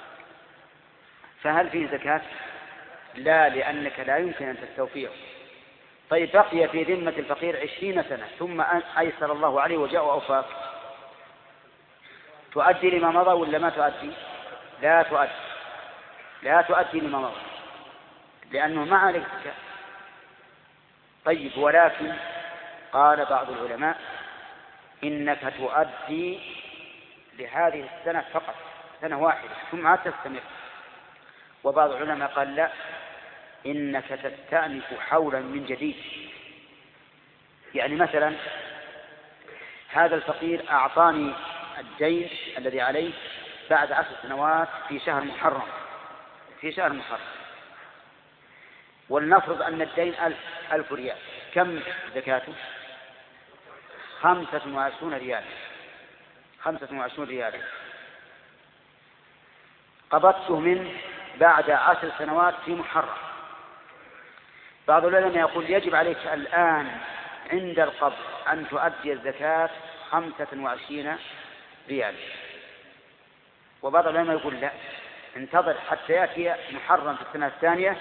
فهل فيه زكاة؟ لا، لأنك لا يمكن أن تستوفيه. طيب بقي في ذمة الفقير 20 سنة ثم أيسر الله عليه وجاء وأوفاك، تؤدي لما مضى ولا ما تؤدي؟ لا تؤدي لما مضى لأنه ما عليك زكاة. طيب ولكن قال بعض العلماء إنك تؤدي لهذه السنة فقط، سنة واحدة ثم عاد تستمر. وبعض العلماء قال لا، إنك تستأنف حولا من جديد. يعني مثلا هذا الفقير أعطاني الدين الذي عليه بعد 10 سنوات في شهر محرم، ولنفرض أن الدين 1000 ريال، كم زكاته؟ 25 ريال. قبضته منه بعد 10 سنوات في محرم. بعض العلماء يقول يجب عليك الآن عند القبض أن تؤدي الزكاة 25 ريال. وبعض العلماء يقول لا، انتظر حتى يأتي محرم في السنة الثانية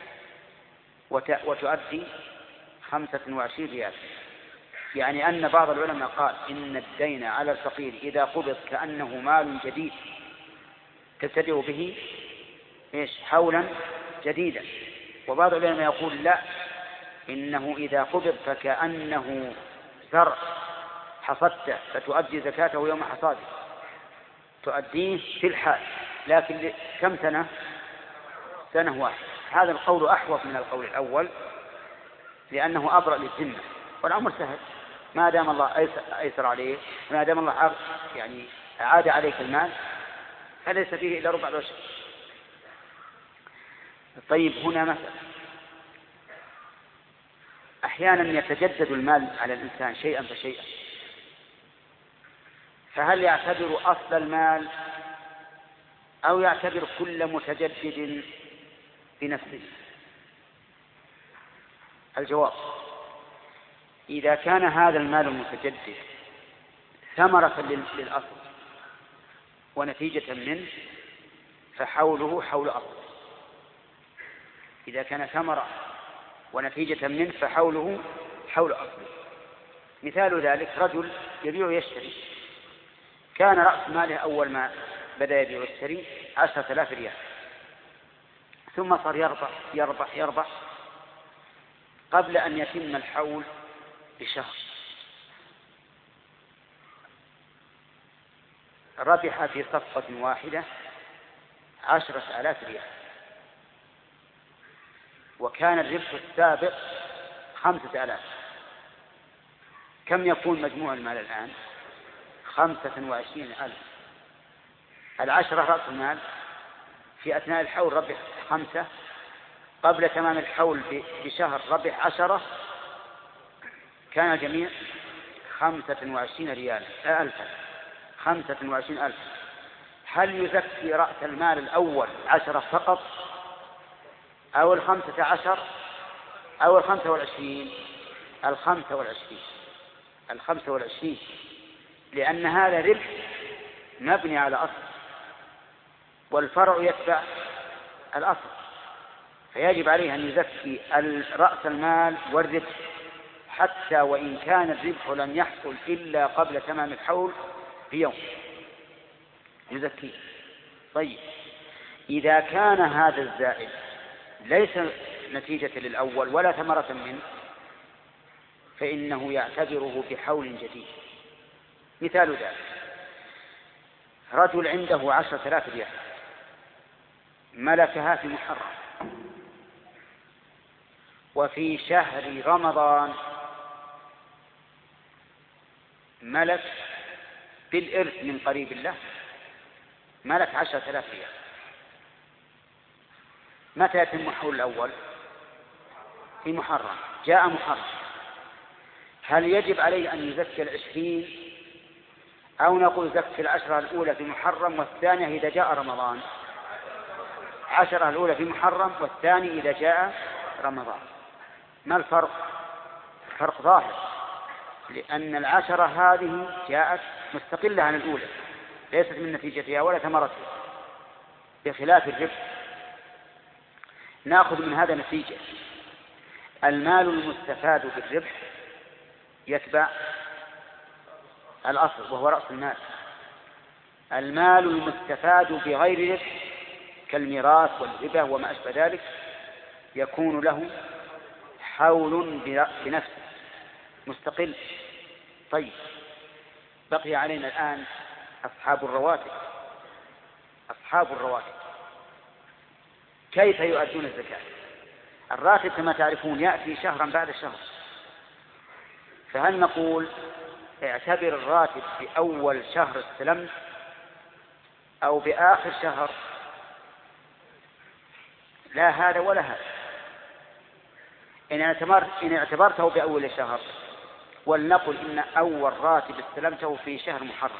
وتؤدي 25 ريال. يعني أن بعض العلماء قال إن الدين على الفقير إذا قبض كأنه مال جديد تبتدئ به حولا جديدا. وبعض العلماء يقول لا، إنه إذا قبض فكأنه زرع حصدته فتؤدي زكاته يوم حصاده، تؤديه في الحال، لكن كم سنة واحدة. هذا القول أحوط من القول الأول لأنه أبرأ للذمة، والأمر سهل ما دام الله أيسر عليه، ما دام الله يعني أعاد عليك المال فليس فيه إلا ربع العشر. طيب هنا مثلا أحيانا يتجدد المال على الإنسان شيئا فشيئا، فهل يعتبر أصل المال أو يعتبر كل متجدد بنفسه؟ الجواب: إذا كان هذا المال المتجدد ثمرة للأصل ونتيجة منه فحوله حول أصل. إذا كان ثمرة ونتيجة منه فحوله حول أصل. مثال ذلك رجل يبيع ويشتري، كان رأس ماله أول ما بدأ يبيع ويشتري 10,000 ريال، ثم صار يربح قبل أن يتم الحول بشهر، ربح في صفقة واحدة 10,000 ريال، وكان الربح السابق 5,000، كم يكون مجموع المال الآن؟ 25,000. 10 رأس المال، في أثناء الحول ربح 5، قبل تمام الحول بشهر ربح 10، كان الجميع 25,000. هل يزكي رأس المال الأول 10 فقط، أو 15، أو 25؟ 25، لأن هذا ربح مبني على أصل، والفرع يتبع الأصل، فيجب عليه أن يزكي رأس المال والربح، حتى وإن كان الربح لم يحصل إلا قبل تمام الحول بيوم يزكيه. طيب، إذا كان هذا الزائد ليس نتيجة للأول ولا ثمرة منه، فإنه يعتبره بحول جديد. مثال ذلك: رجل عنده 10,000 ريال ملكها في محرم، وفي شهر رمضان ملك بالإرث من قريب الله ملك 10,000 ريال. متى يتم حول الأول؟ في محرم. جاء محرم، هل يجب عليه أن يزكي 20، أو نقول زكي 10 الأولى في محرم والثانية إذا جاء رمضان؟ 10 الأولى في محرم والثاني إذا جاء رمضان. ما الفرق؟ الفرق ظاهر، لأن 10 هذه جاءت مستقلة عن الأولى، ليست من نتيجتها ولا ثمرتها، بخلاف الربح. نأخذ من هذا نتيجة: المال المستفاد بالربح يتبع الأصل وهو رأس المال. المال المستفاد بغير ربح كالميراث والهبة وما أشبه ذلك يكون له حول بنفسه مستقل. طيب، بقي علينا الآن أصحاب الرواتب. كيف يؤدون الزكاة؟ الراتب كما تعرفون يأتي شهرا بعد شهر، فهل نقول اعتبر الراتب بأول شهر استلمت أو بآخر شهر؟ لا هذا ولا هذا. إن اعتبرته بأول شهر، ولنقل إن أول راتب استلمته في شهر محرم،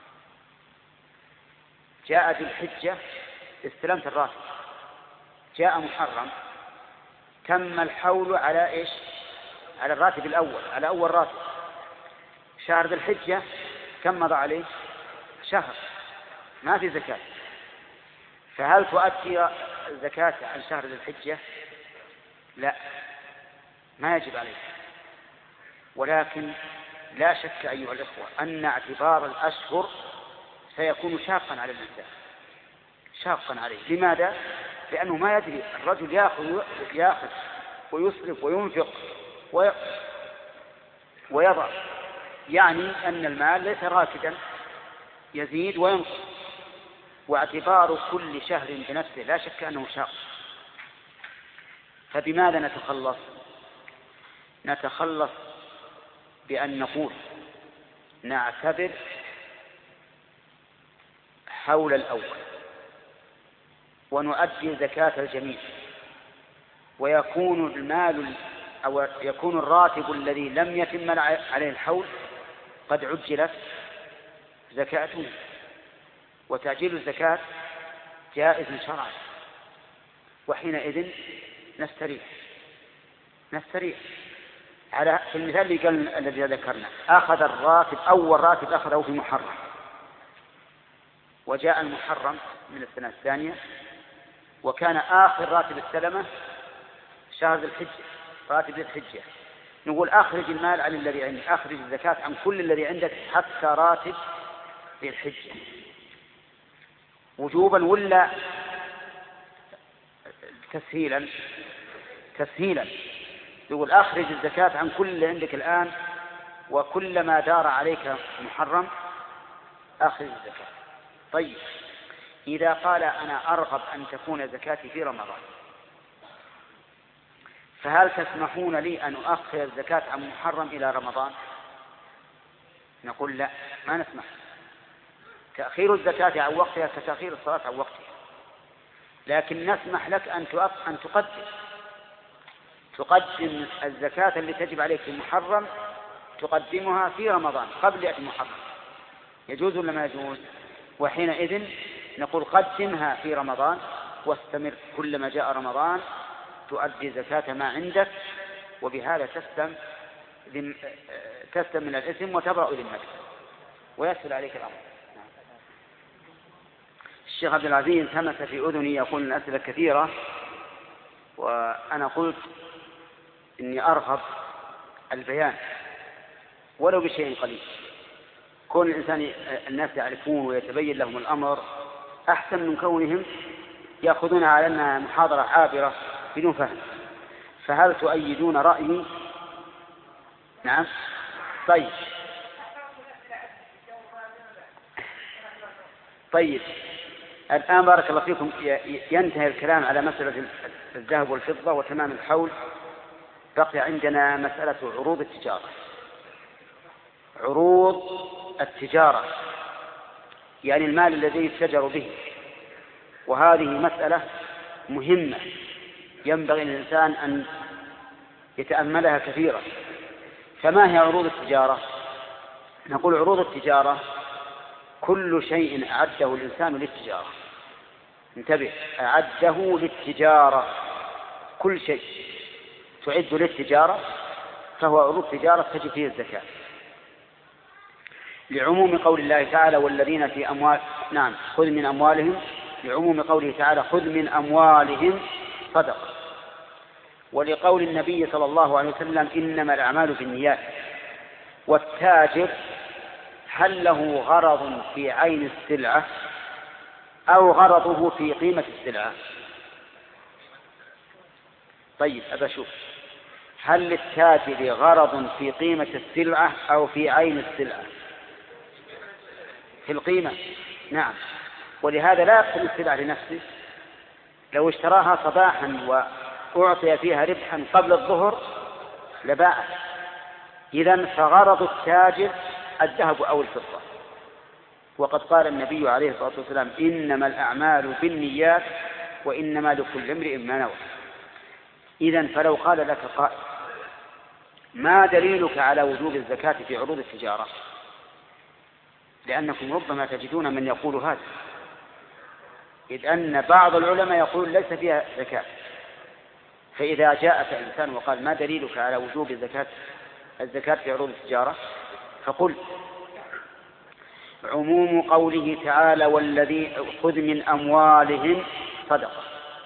جاء ذي الحجة استلمت الراتب، جاء محرم، تم الحول على إيش؟ على الراتب الأول، على أول راتب. شهر ذي الحجة كم مضى عليه؟ شهر، ما في زكاة. فهل تؤدي الزكاة عن شهر ذي الحجة؟ لا، ما يجب عليه. ولكن لا شك أيها الإخوة أن اعتبار الأشهر سيكون شاقا على الإنسان، شاقا عليه. لماذا؟ لأنه ما يدري، الرجل يأخذ ويصرف وينفق ويضع، يعني أن المال ليس راكدا، يزيد وينقص، واعتبار كل شهر بنفسه لا شك أنه شاق. فبماذا نتخلص؟ نتخلص بأن نقول نعتبر حول الأول ونؤدي زكاة الجميع، ويكون المال أو يكون الراتب الذي لم يتم عليه الحول قد عجلت زكاته، وتعجيل الزكاة جائز شرعا، وحينئذ نستريح على في المثال الذي ذكرنا. أخذ الراتب، أول راتب أخذه في محرم، وجاء المحرم من السنة الثانية، وكان آخر راتب استلمه شهر ذي الحجة، راتب ذي الحجة. نقول أخرج المال عن الذي عندك، أخرج الزكاة عن كل الذي عندك حتى راتب ذي الحجة، وجوبا ولا تسهيلا؟ يقول أخرج الزكاة عن كل اللي عندك الآن، وكل ما دار عليك محرم أخرج الزكاة. طيب إذا قال أنا أرغب أن تكون زكاتي في رمضان، فهل تسمحون لي أن أؤخر الزكاة عن محرم إلى رمضان؟ نقول لا، ما نسمح. تأخير الزكاة عن وقتها كتأخير الصلاة عن وقتها، لكن نسمح لك أن تقدم الزكاة اللي تجب عليك في محرم، تقدمها في رمضان قبل يأتي محرم. يجوز ولا ما يجوز؟ وحينئذ نقول قدمها في رمضان واستمر، كلما جاء رمضان تؤدي زكاة ما عندك، وبهذا تستم من الإثم وتبرأ ذمتك ويسهل عليك الأمر. الشيخ عبد العزيز همس في أذني يقول الأسئلة كثيرة، وأنا قلت إني أرغب البيان ولو بشيء قليل. كون الناس يعرفون ويتبين لهم الأمر أحسن من كونهم يأخذون على أنها محاضرة عابرة بدون فهم. فهل تؤيدون رأيي؟ نعم. طيب الآن بارك الله فيكم ينتهي الكلام على مسألة الذهب والفضة وتمام الحول. بقي عندنا مسألة عروض التجارة. عروض التجارة يعني المال الذي يتجر به، وهذه مسألة مهمة ينبغي للإنسان أن يتأملها كثيرا. فما هي عروض التجارة؟ نقول عروض التجارة كل شيء أعده الإنسان للتجارة. انتبه، أعده للتجارة، كل شيء تعد للتجارة فهو عروض تجارة تجب فيه الزكاة، لعموم قول الله تعالى والذين في خذ من أموالهم، لعموم قوله تعالى خذ من أموالهم صدقة، ولقول النبي صلى الله عليه وسلم إنما الأعمال بالنيات. والتاجر هل له غرض في عين السلعة أو غرضه في قيمة السلعة؟ طيب أبا شوف، هل للتاجر غرض في قيمة السلعة أو في عين السلعة؟ في القيمة، نعم. ولهذا لا يقتل السلعة لنفسه، لو اشتراها صباحا وأعطي فيها ربحا قبل الظهر لباعت. إذن فغرض التاجر الذهب أو الفضة. وقد قال النبي عليه الصلاة والسلام إنما الأعمال بالنيات وإنما لكل امرئ ما نوى. إذن فلو قال لك قائل ما دليلك على وجوب الزكاة في عروض التجارة؟ لأنكم ربما تجدون من يقول هذا، إذ أن بعض العلماء يقول ليس فيها زكاة. فإذا جاءك إنسان وقال ما دليلك على وجوب الزكاة في عروض التجارة، فقل عموم قوله تعالى والذي خذ من أموالهم صدقة،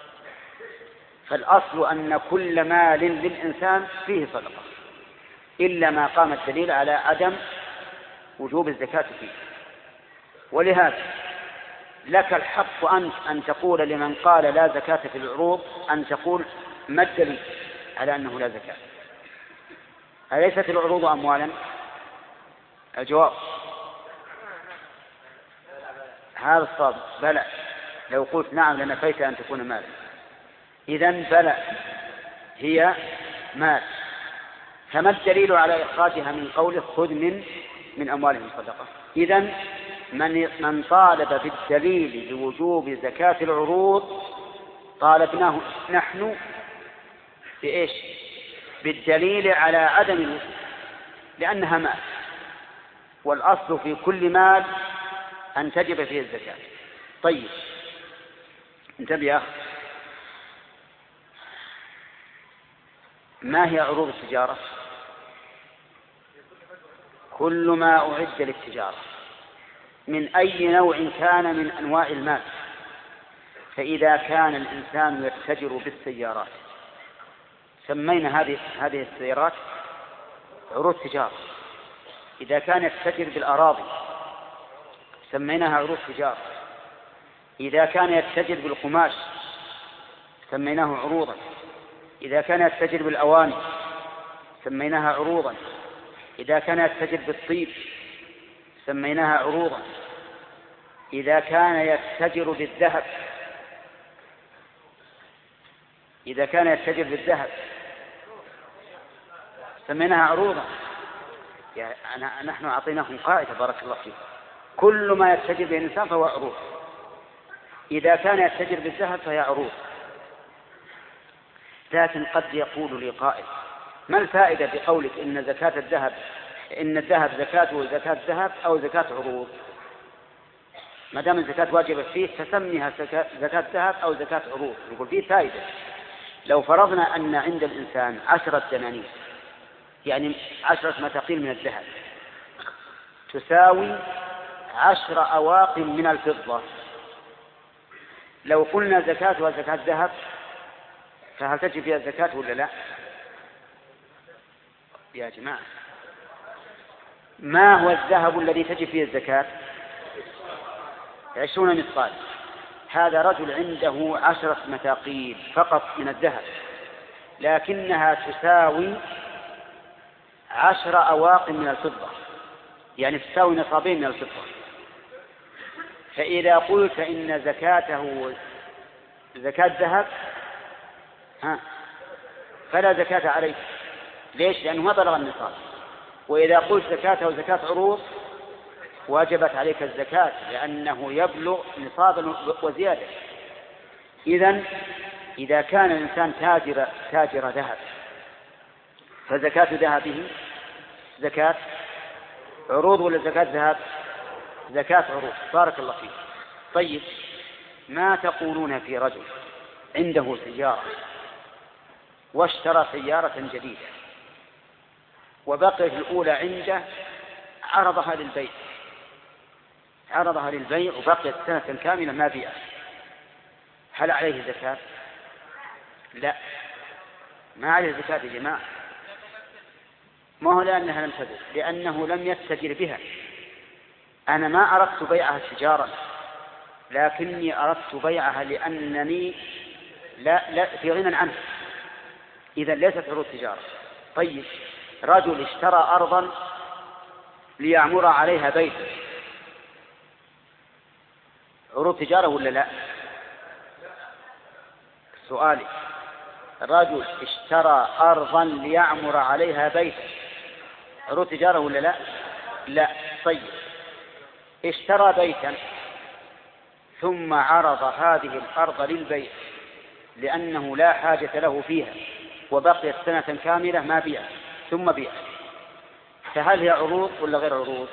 فالأصل أن كل مال للإنسان فيه صدقة إلا ما قام الدليل على عدم وجوب الزكاة فيه. ولهذا لك الحق أنت أن تقول لمن قال لا زكاة في العروض أن تقول ما الدليل على أنه لا زكاة؟ أليست العروض أموالا؟ الجواب هذا الصواب بلى. لو قلت نعم لنفيت أن تكون مالا. إذن بلى هي مال، فما الدليل على إخراجها من قوله خذ من أموالهم صدقة؟ إذن من طالب بالدليل لوجوب زكاة العروض طالبناه نحن بإيش؟ بالدليل على عدم الوجوب، لأنها مال، والأصل في كل مال أن تجب فيه الزكاة. طيب انتبه يا أخي، ما هي عروض التجارة؟ كل ما أعد للتجارة من أي نوع كان من أنواع المال. فإذا كان الإنسان يتجر بالسيارات سمينا هذه السيارات عروض تجارة. إذا كان يتجر بالأراضي سميناها عروض تجارة. إذا كان يتجر بالقماش سميناه عروضا. إذا كان يتجر بالأواني سميناها عروضا. إذا كان يتجر بالطيب سميناها عروضا. إذا كان يتجر بالذهب، إذا كان يتجر بالذهب سميناها عروضا. يعني نحن أعطيناهم قاعدة بارك الله فيكم، كل ما يتجر به الإنسان فهو عروض. إذا كان يتجر بالذهب فهي عروض. لكن قد يقول لي قائل: ما الفائدة بقولك إن زكاة الذهب، إن الذهب زكاته زكاة ذهب أو زكاة عروض؟ ما دام الزكاة واجبة فيه فسميها زكاة ذهب أو زكاة عروض. يقول فيه فائدة. لو فرضنا أن عند الإنسان 10 دنانير، يعني 10 مثاقيل من الذهب، تساوي 10 أواق من الفضة، لو قلنا زكاتها زكاة ذهب فهل تجب فيها الزكاة ولا لا؟ يا جماعة، ما هو الذهب الذي تجب فيه الزكاة؟ 20 مثقال. هذا رجل عنده 10 مثاقيل فقط من الذهب، لكنها تساوي 10 أواق من الفضة، يعني تساوي نصابين من الفضة. فإذا قلت إن زكاته زكاة ذهب فلا زكاة عليه. ليش؟ لأنه ما بلغ النصاب. وإذا قلت زكاته زكاة عروض واجبت عليك الزكاة لأنه يبلغ نصابا وزيادة. إذن إذا كان الإنسان تاجر ذهب فزكاة ذهبه زكاة عروض ولا زكاة ذهب؟ زكاة عروض. بارك الله فيك. طيب، ما تقولون في رجل عنده سيارة واشترى سيارة جديدة وبقيت الأولى عنده، عرضها للبيع وبقيت سنة كاملة ما بيعت، هل عليه زكاة؟ لا، ما عليه زكاة يا جماعة. ما هو لأنها لم تبيع، لأنه لم يتجر بها. أنا ما أردت بيعها تجارا، لكني أردت بيعها لأنني لا في غنى عنه، إذا ليست عروض تجارة. طيب، رجل اشترى أرضا ليعمر عليها بيتا، عروض تجارة ولا لا؟ سؤالي، رجل اشترى أرضا ليعمر عليها بيتا، عروض تجارة ولا لا؟ لا. طيب، اشترى بيتا ثم عرض هذه الأرض للبيع لأنه لا حاجة له فيها وبقيت سنة كاملة ما بيع ثم بيع، فهل هي عروض ولا غير عروض؟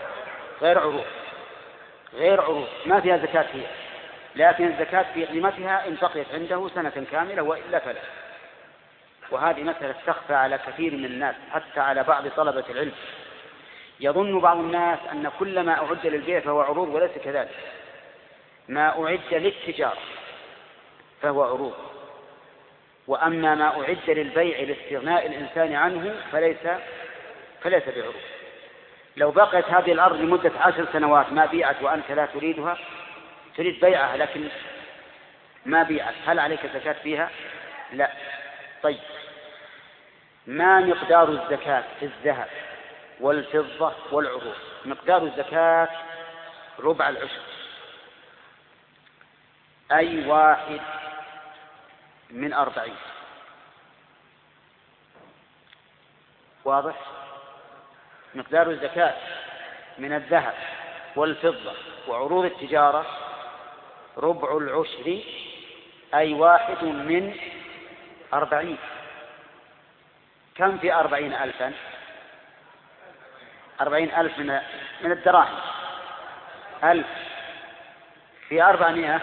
غير عروض، ما فيها زكاة فيها، لكن الزكاة في قيمتها إن بقيت عنده سنة كاملة وإلا فلا. وهذه مسألة تخفى على كثير من الناس، حتى على بعض طلبة العلم. يظن بعض الناس أن كل ما أعد للبيع فهو عروض، وليس كذلك. ما أعد للتجارة فهو عروض، وأما ما أعد للبيع لاستغناء الإنسان عنه فليس بعروض. لو بقيت هذه الأرض لمدة 10 سنوات ما بيعت وأنت لا تريدها، تريد بيعها لكن ما بيعت، هل عليك زكاة فيها؟ لا. طيب، ما مقدار الزكاة في الذهب والفضة والعروض؟ مقدار الزكاة ربع العشر، أي 1 من 40. واضح؟ مقدار الزكاة من الذهب والفضة وعروض التجارة ربع العشر، أي 1 من 40. كم في 40,000؟ 40,000 من الدراهم. 1000 في 400.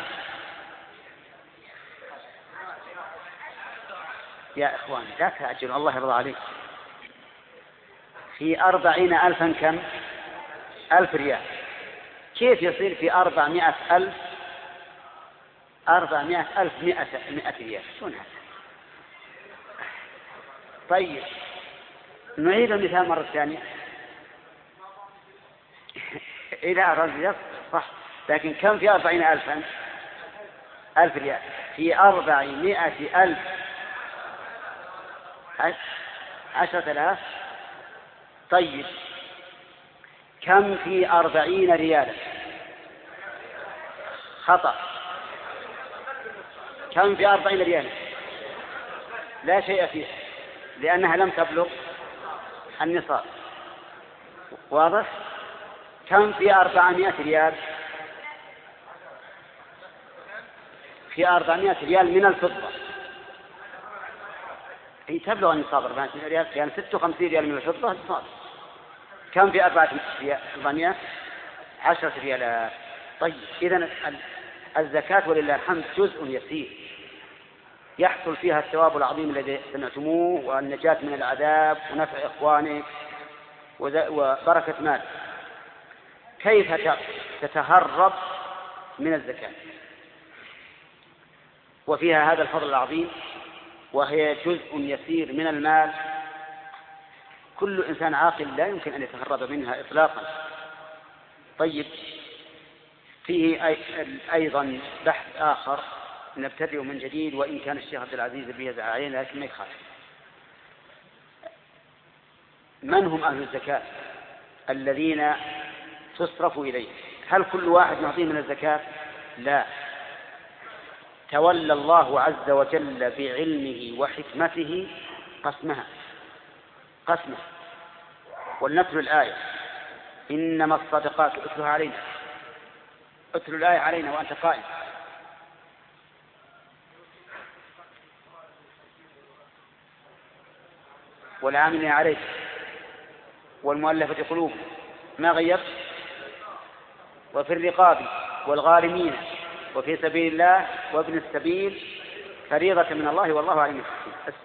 يا إخوان لا تعجلوا، الله يرضى عليك. في 40,000 كم؟ 1000 ريال. كيف يصير في 400,000 100 ريال؟ شلون هذا؟ طيب، نعيد المثال مرة ثانية. إذا أردت صح، لكن كم في 40,000؟ 1000 ريال. في 400,000 10,000. طيب، كم في 40 ريالا؟ خطأ. كم في 40 ريال؟ لا شيء فيه، لأنها لم تبلغ النصاب. واضح؟ كم في 400 ريال؟ في 400 ريال من الفضة. هي تبلغ النصاب 400 ريال، يعني 56 ريال من الفضة النصاب. كم في 400؟ 10 ريالات. طيب، إذن الزكاة ولله الحمد جزء يسير يحصل فيها الثواب العظيم الذي سمعتموه، والنجاة من العذاب ونفع إخوانك وبركة مال. كيف تتهرب من الزكاة وفيها هذا الفضل العظيم، وهي جزء يسير من المال؟ كل إنسان عاقل لا يمكن أن يتهرب منها إطلاقا. طيب، فيه أيضا بحث آخر نبتدئ من جديد، وإن كان الشيخ عبد العزيز بيزعل علينا لكن ما يخالف. من هم أهل الزكاة الذين تصرف إليه؟ هل كل واحد نعطيه من الزكاة؟ لا. تولى الله عز وجل بعلمه وحكمته قسمه. ولنتلو الآية: إنما الصدقات. اتلها علينا، اتلو الآية علينا وأنت قائم. والعاملين عليه والمؤلفة قلوبهم، ما غيرت، وفي الرقاب والغارمين وفي سبيل الله وابن السبيل فريضة من الله والله عليم حكيم.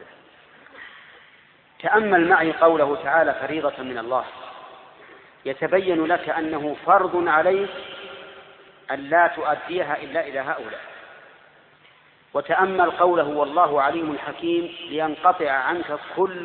تأمل معي قوله تعالى فريضة من الله، يتبين لك أنه فرض عليك أن لا تؤديها إلا إلى هؤلاء. وتأمل قوله والله عليم حكيم، لينقطع عنك كل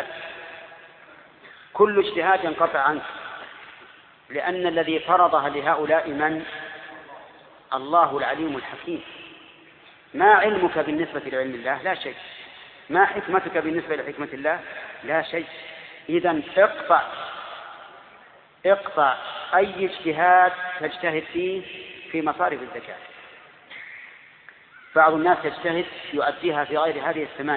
اجتهاد ينقطع عنك، لأن الذي فرضها لهؤلاء من؟ الله العليم الحكيم. ما علمك بالنسبة لعلم الله؟ لا شيء. ما حكمتك بالنسبة لحكمة الله؟ لا شيء. إذن اقطع أي اجتهاد تجتهد فيه في مصارف الزكاة. بعض الناس يجتهد يؤديها في غير هذه 8،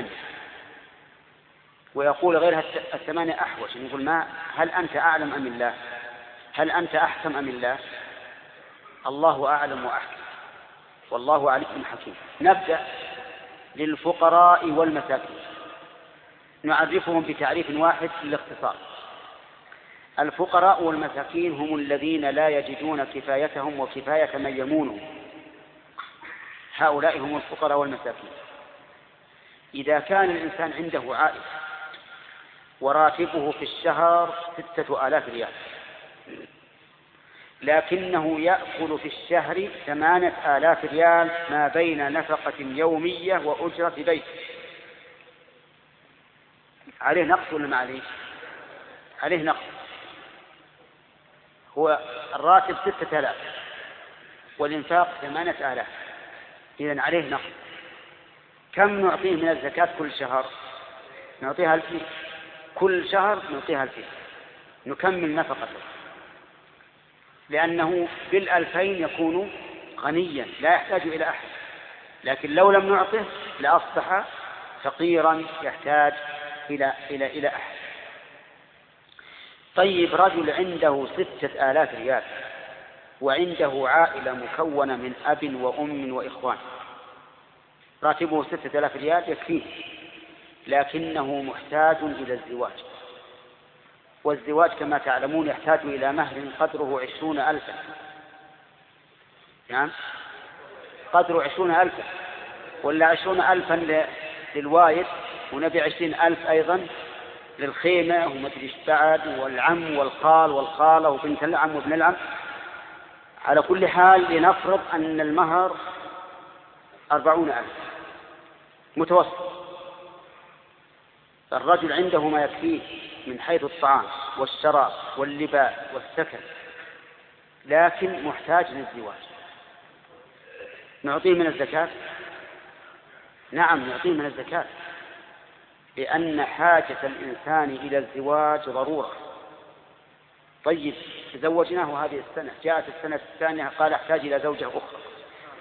ويقول غيرها 8 أحوج. يقول ما هل أنت أعلم أم الله؟ هل أنت أحكم أم الله؟ الله أعلم وأحكم والله عليم حكيم. نبدأ للفقراء والمساكين، نعرفهم بتعريف واحد للاختصار. الفقراء والمساكين هم الذين لا يجدون كفايتهم وكفاية من يمونهم، هؤلاء هم الفقراء والمساكين. إذا كان الإنسان عنده عائد وراتبه في الشهر 6000 ريال، لكنه يأكل في الشهر 8000 ريال ما بين نفقة يومية وأجرة بيت، عليه نقص ولا ما عليه؟ عليه نقص. هو الراتب 6000 والإنفاق 8000، إذن عليه نقص. كم نعطيه من الزكاة كل شهر؟ نعطيها 1000. كل شهر نعطيها 1000، نكمل نفقته، لأنه بال2000 يكون غنيا لا يحتاج إلى أحد. لكن لو لم نعطه لأصبح فقيرا يحتاج إلى أحد. طيب، رجل عنده 6000 ريال وعنده عائلة مكونة من أب وأم وإخوان، راتبه 6000 ريال يكفيه، لكنه محتاج إلى الزواج، والزواج كما تعلمون يحتاج إلى مهر قدره 20,000. نعم، قدره 20,000 ولا 20,000 للوايد، ونبي 20,000 أيضا للخيمة ومدري ايش بعد، والعم والخال والخالة وبنت العم وابن العم. على كل حال لنفرض أن المهر 40,000 متوسط. الرجل عنده ما يكفيه من حيث الطعام والشراب واللباس والسكن، لكن محتاج للزواج. نعطيه من الزكاة؟ نعم، نعطيه من الزكاة، لأن حاجة الإنسان إلى الزواج ضرورة. طيب، تزوجناه هذه السنة، جاءت السنة الثانية قال أحتاج إلى زوجة أخرى،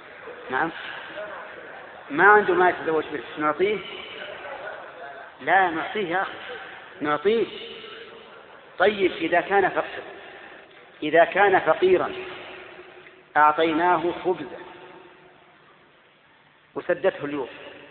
نعم، ما عنده ما يتزوج به نعطيه؟ لا نعطيه يا أخي، نعطيه. طيب إذا كان فقيرا أعطيناه خبزة وسدته اليوم،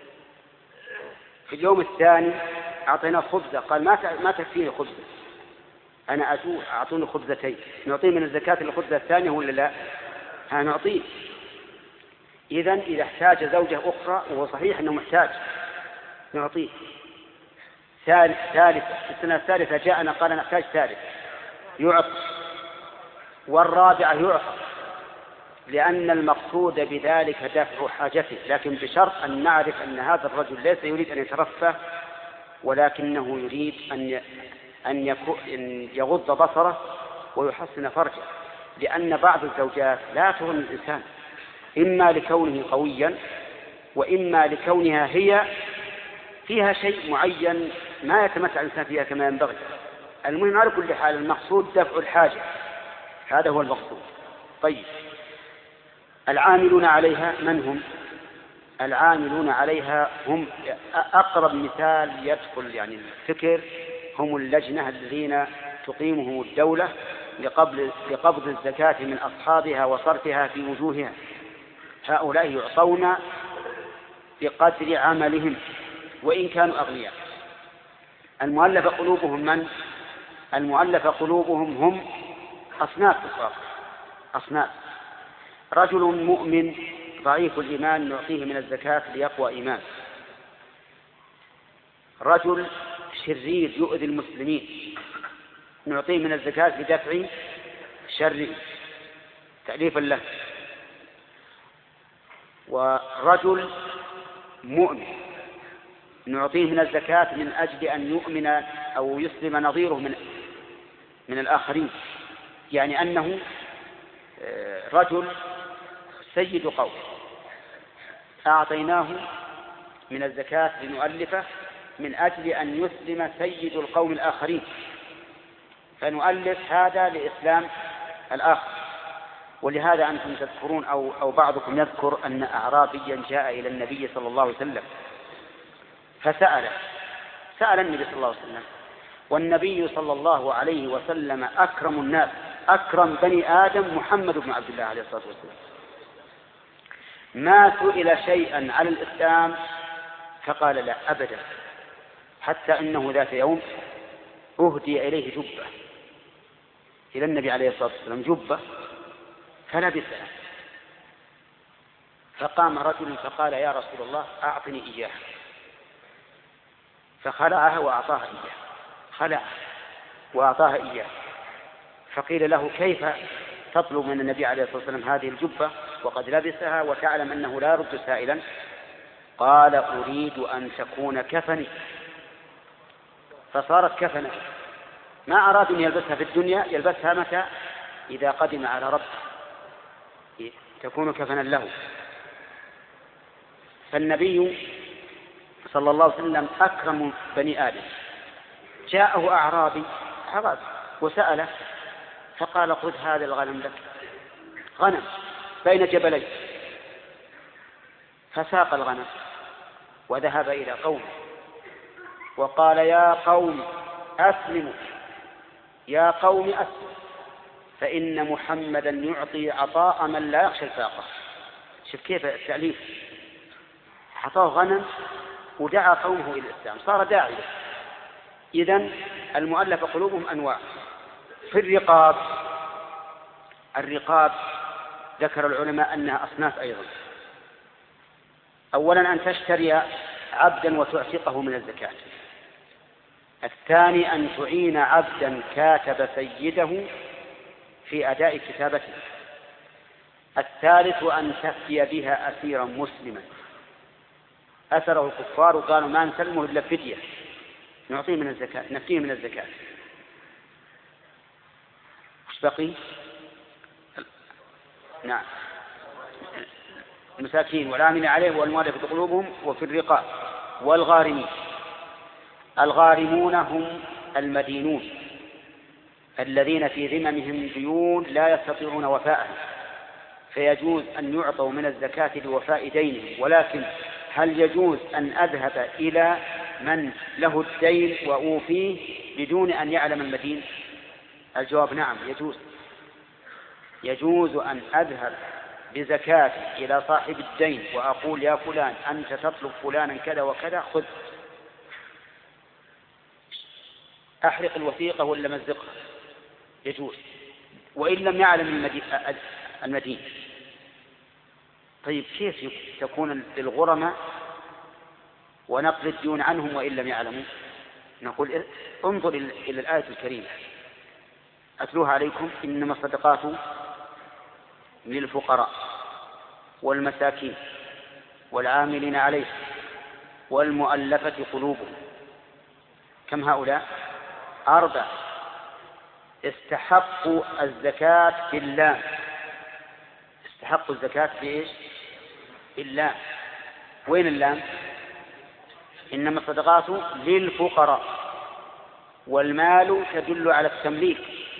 في اليوم الثاني أعطيناه خبزة قال ما تكفيني خبزة، أنا أعطوني خبزتين، نعطيه من الزكاة الخبزة الثانية ولا لا؟ نعطيه. إذن إذا احتاج زوجة أخرى وهو صحيح أنه محتاج نعطيه. ثالث في السنة الثالثة جاءنا قال نحتاج ثالث يعطى، والرابعة يعطى، لأن المقصود بذلك دفع حاجته، لكن بشرط أن نعرف أن هذا الرجل ليس يريد أن يترفه، ولكنه يريد أن يغض بصره ويحسن فرجه، لأن بعض الزوجات لا تغني الإنسان، إما لكونه قويا وإما لكونها هي فيها شيء معين ما يتمتع الإنسان فيها كما ينبغي. المهم على كل حال المقصود دفع الحاجة، هذا هو المقصود. طيب، العاملون عليها من هم؟ العاملون عليها هم أقرب مثال يدخل يعني الفكر، هم اللجنة الذين تقيمهم الدولة لقبض الزكاة من أصحابها وصرفها في وجوهها. هؤلاء يعطون بقدر عملهم وإن كانوا أغنياء. المؤلف قلوبهم من؟ المؤلف قلوبهم هم أصناف. رجل مؤمن ضعيف الإيمان نعطيه من الزكاة ليقوى إيمان. رجل شرير يؤذي المسلمين نعطيه من الزكاة لدفع شره تأليفا له. ورجل مؤمن نعطيه من الزكاة من أجل أن يؤمن أو يسلم نظيره من الآخرين، يعني أنه رجل سيد قوم أعطيناه من الزكاة لنؤلفه من أجل أن يسلم سيد القوم الآخرين، فنؤلف هذا لإسلام الآخر. ولهذا أنتم تذكرون أو بعضكم يذكر أن أعرابيا جاء إلى النبي صلى الله عليه وسلم سأل النبي صلى الله عليه وسلم، والنبي صلى الله عليه وسلم أكرم الناس، أكرم بني آدم محمد بن عبد الله عليه الصلاة والسلام، ما سئل شيئا على الإسلام فقال لا أبدا، حتى أنه ذات يوم أهدي إليه جبة إلى النبي عليه الصلاة والسلام، جبة فلبسها، فقام رجل فقال يا رسول الله أعطني إياها، فخلعها وأعطاها إياه، خلعها وأعطاها إياه. فقيل له كيف تطلب من النبي عليه الصلاة والسلام هذه الجبة وقد لبسها وتعلم أنه لا يرد سائلا؟ قال أريد أن تكون كفني، فصارت كفنا. ما أراد أن يلبسها في الدنيا، يلبسها متى؟ إذا قدم على ربه تكون كفنا له. فالنبي صلى الله عليه وسلم أكرم بني آدم. جاءه أعرابي وسأله فقال خذ هذا الغنم لك، غنم بين جبلين، فساق الغنم وذهب إلى قومه وقال يا قوم أسلموا، يا قوم أسلموا، فإن محمدا يعطي عطاء من لا يخشى الفاقة. شوف كيف التأليف، عطاه غنم ودعا قومه إلى الإسلام، صار داعية. إذن المؤلف قلوبهم أنواع. في الرقاب ذكر العلماء أنها أصناف أيضا. أولا أن تشتري عبدا وتعتقه من الزكاة. الثاني أن تعين عبدا كاتب سيده في أداء كتابته. الثالث أن تفدي بها أسيرا مسلما أسره الكفار وقالوا ما نسلمه إلا فدية، نعطيه من الزكاة، نفديه من الزكاة. وش بقي؟ نعم، المساكين والعاملين عليه والمؤلفة قلوبهم. وفي الرقاب والغارمين. الغارمون هم المدينون الذين في ذممهم ديون لا يستطيعون وفاءها، فيجوز أن يعطوا من الزكاة لوفاء دينهم، ولكن هل يجوز أن أذهب إلى من له الدين وأوفيه بدون أن يعلم المدين؟ الجواب نعم، يجوز أن أذهب بزكاتي إلى صاحب الدين وأقول يا فلان أنت تطلب فلانا كذا وكذا، خذ، أحرق الوثيقة ولا مزقها، يجوز، وإن لم يعلم المدين. طيب كيف تكون للغرماء ونقل الديون عنهم وإن لم يعلموا؟ نقول انظر إلى الآية الكريمة أتلوها عليكم: إنما الصدقات للفقراء والمساكين والعاملين عليه والمؤلفة قلوبهم. كم هؤلاء؟ 4. استحقوا الزكاة بالله. استحقوا الزكاة بإيش؟ بالله. وين اللام؟ إنما الصدقات للفقراء، والمال تدل على التمليك،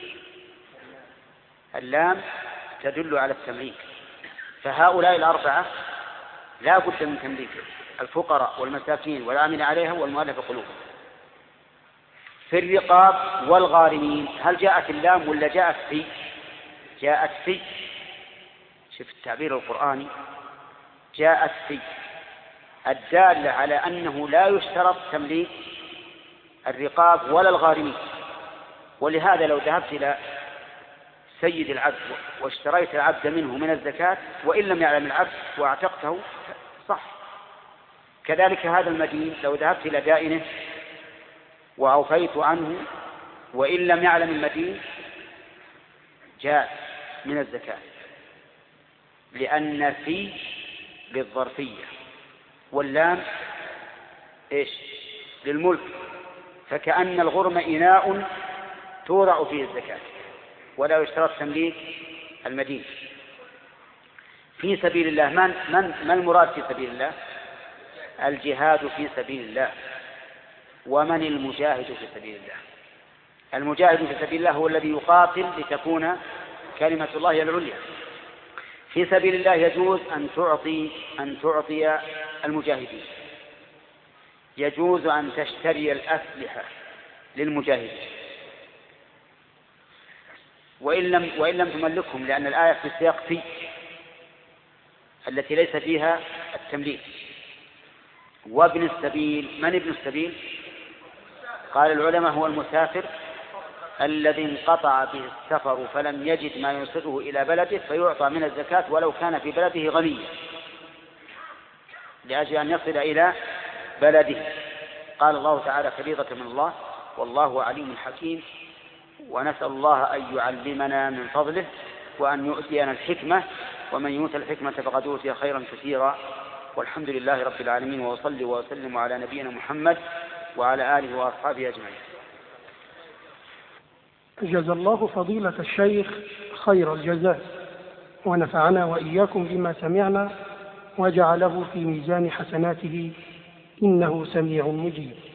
اللام تدل على التمليك، فهؤلاء 4 لا بد من تمليك: الفقراء والمساكين والعاملين عليها والمؤلفة قلوبهم. في الرقاب والغارمين هل جاءت اللام ولا جاءت في؟ جاءت في. شوف التعبير القرآني، جاءت في الدالة على أنه لا يشترط تمليك الرقاب ولا الغارمين. ولهذا لو ذهبت إلى سيد العبد واشتريت العبد منه من الزكاة وإن لم يعلم العبد واعتقته صح. كذلك هذا المدين لو ذهبت إلى دائنه وعفيت عنه وإن لم يعلم المدين جاء من الزكاة، لأن في للظرفية واللام إيش؟ للملك، فكأن الغرم إناء تورع فيه الزكاة ولا يشترط تمليك المدين. في سبيل الله ما المراد في سبيل الله؟ الجهاد في سبيل الله. ومن المجاهد في سبيل الله؟ المجاهد في سبيل الله هو الذي يقاتل لتكون كلمة الله هي العليا. في سبيل الله يجوز أن تعطي المجاهدين، يجوز أن تشتري الأسلحة للمجاهدين وإن لم تملكهم، لأن الآية في السياق في التي ليس فيها التمليك. وابن السبيل، من ابن السبيل؟ قال العلماء هو المسافر الذي انقطع به السفر فلم يجد ما يوصله إلى بلده فيعطى من الزكاة ولو كان في بلده غنيا لأجل أن يصل إلى بلده. قال الله تعالى: فريضة من الله والله عليم حكيم. ونسأل الله أن يعلمنا من فضله وأن يؤتينا الحكمة، ومن يؤت الحكمة فقد أوتي خيرا كثيرا. والحمد لله رب العالمين، وأصلي وأسلم على نبينا محمد وعلى آله وأصحابه أجمعين. جزا الله فضيلة الشيخ خير الجزاء، ونفعنا وإياكم بما سمعنا وجعله في ميزان حسناته، إنه سميع مجيب.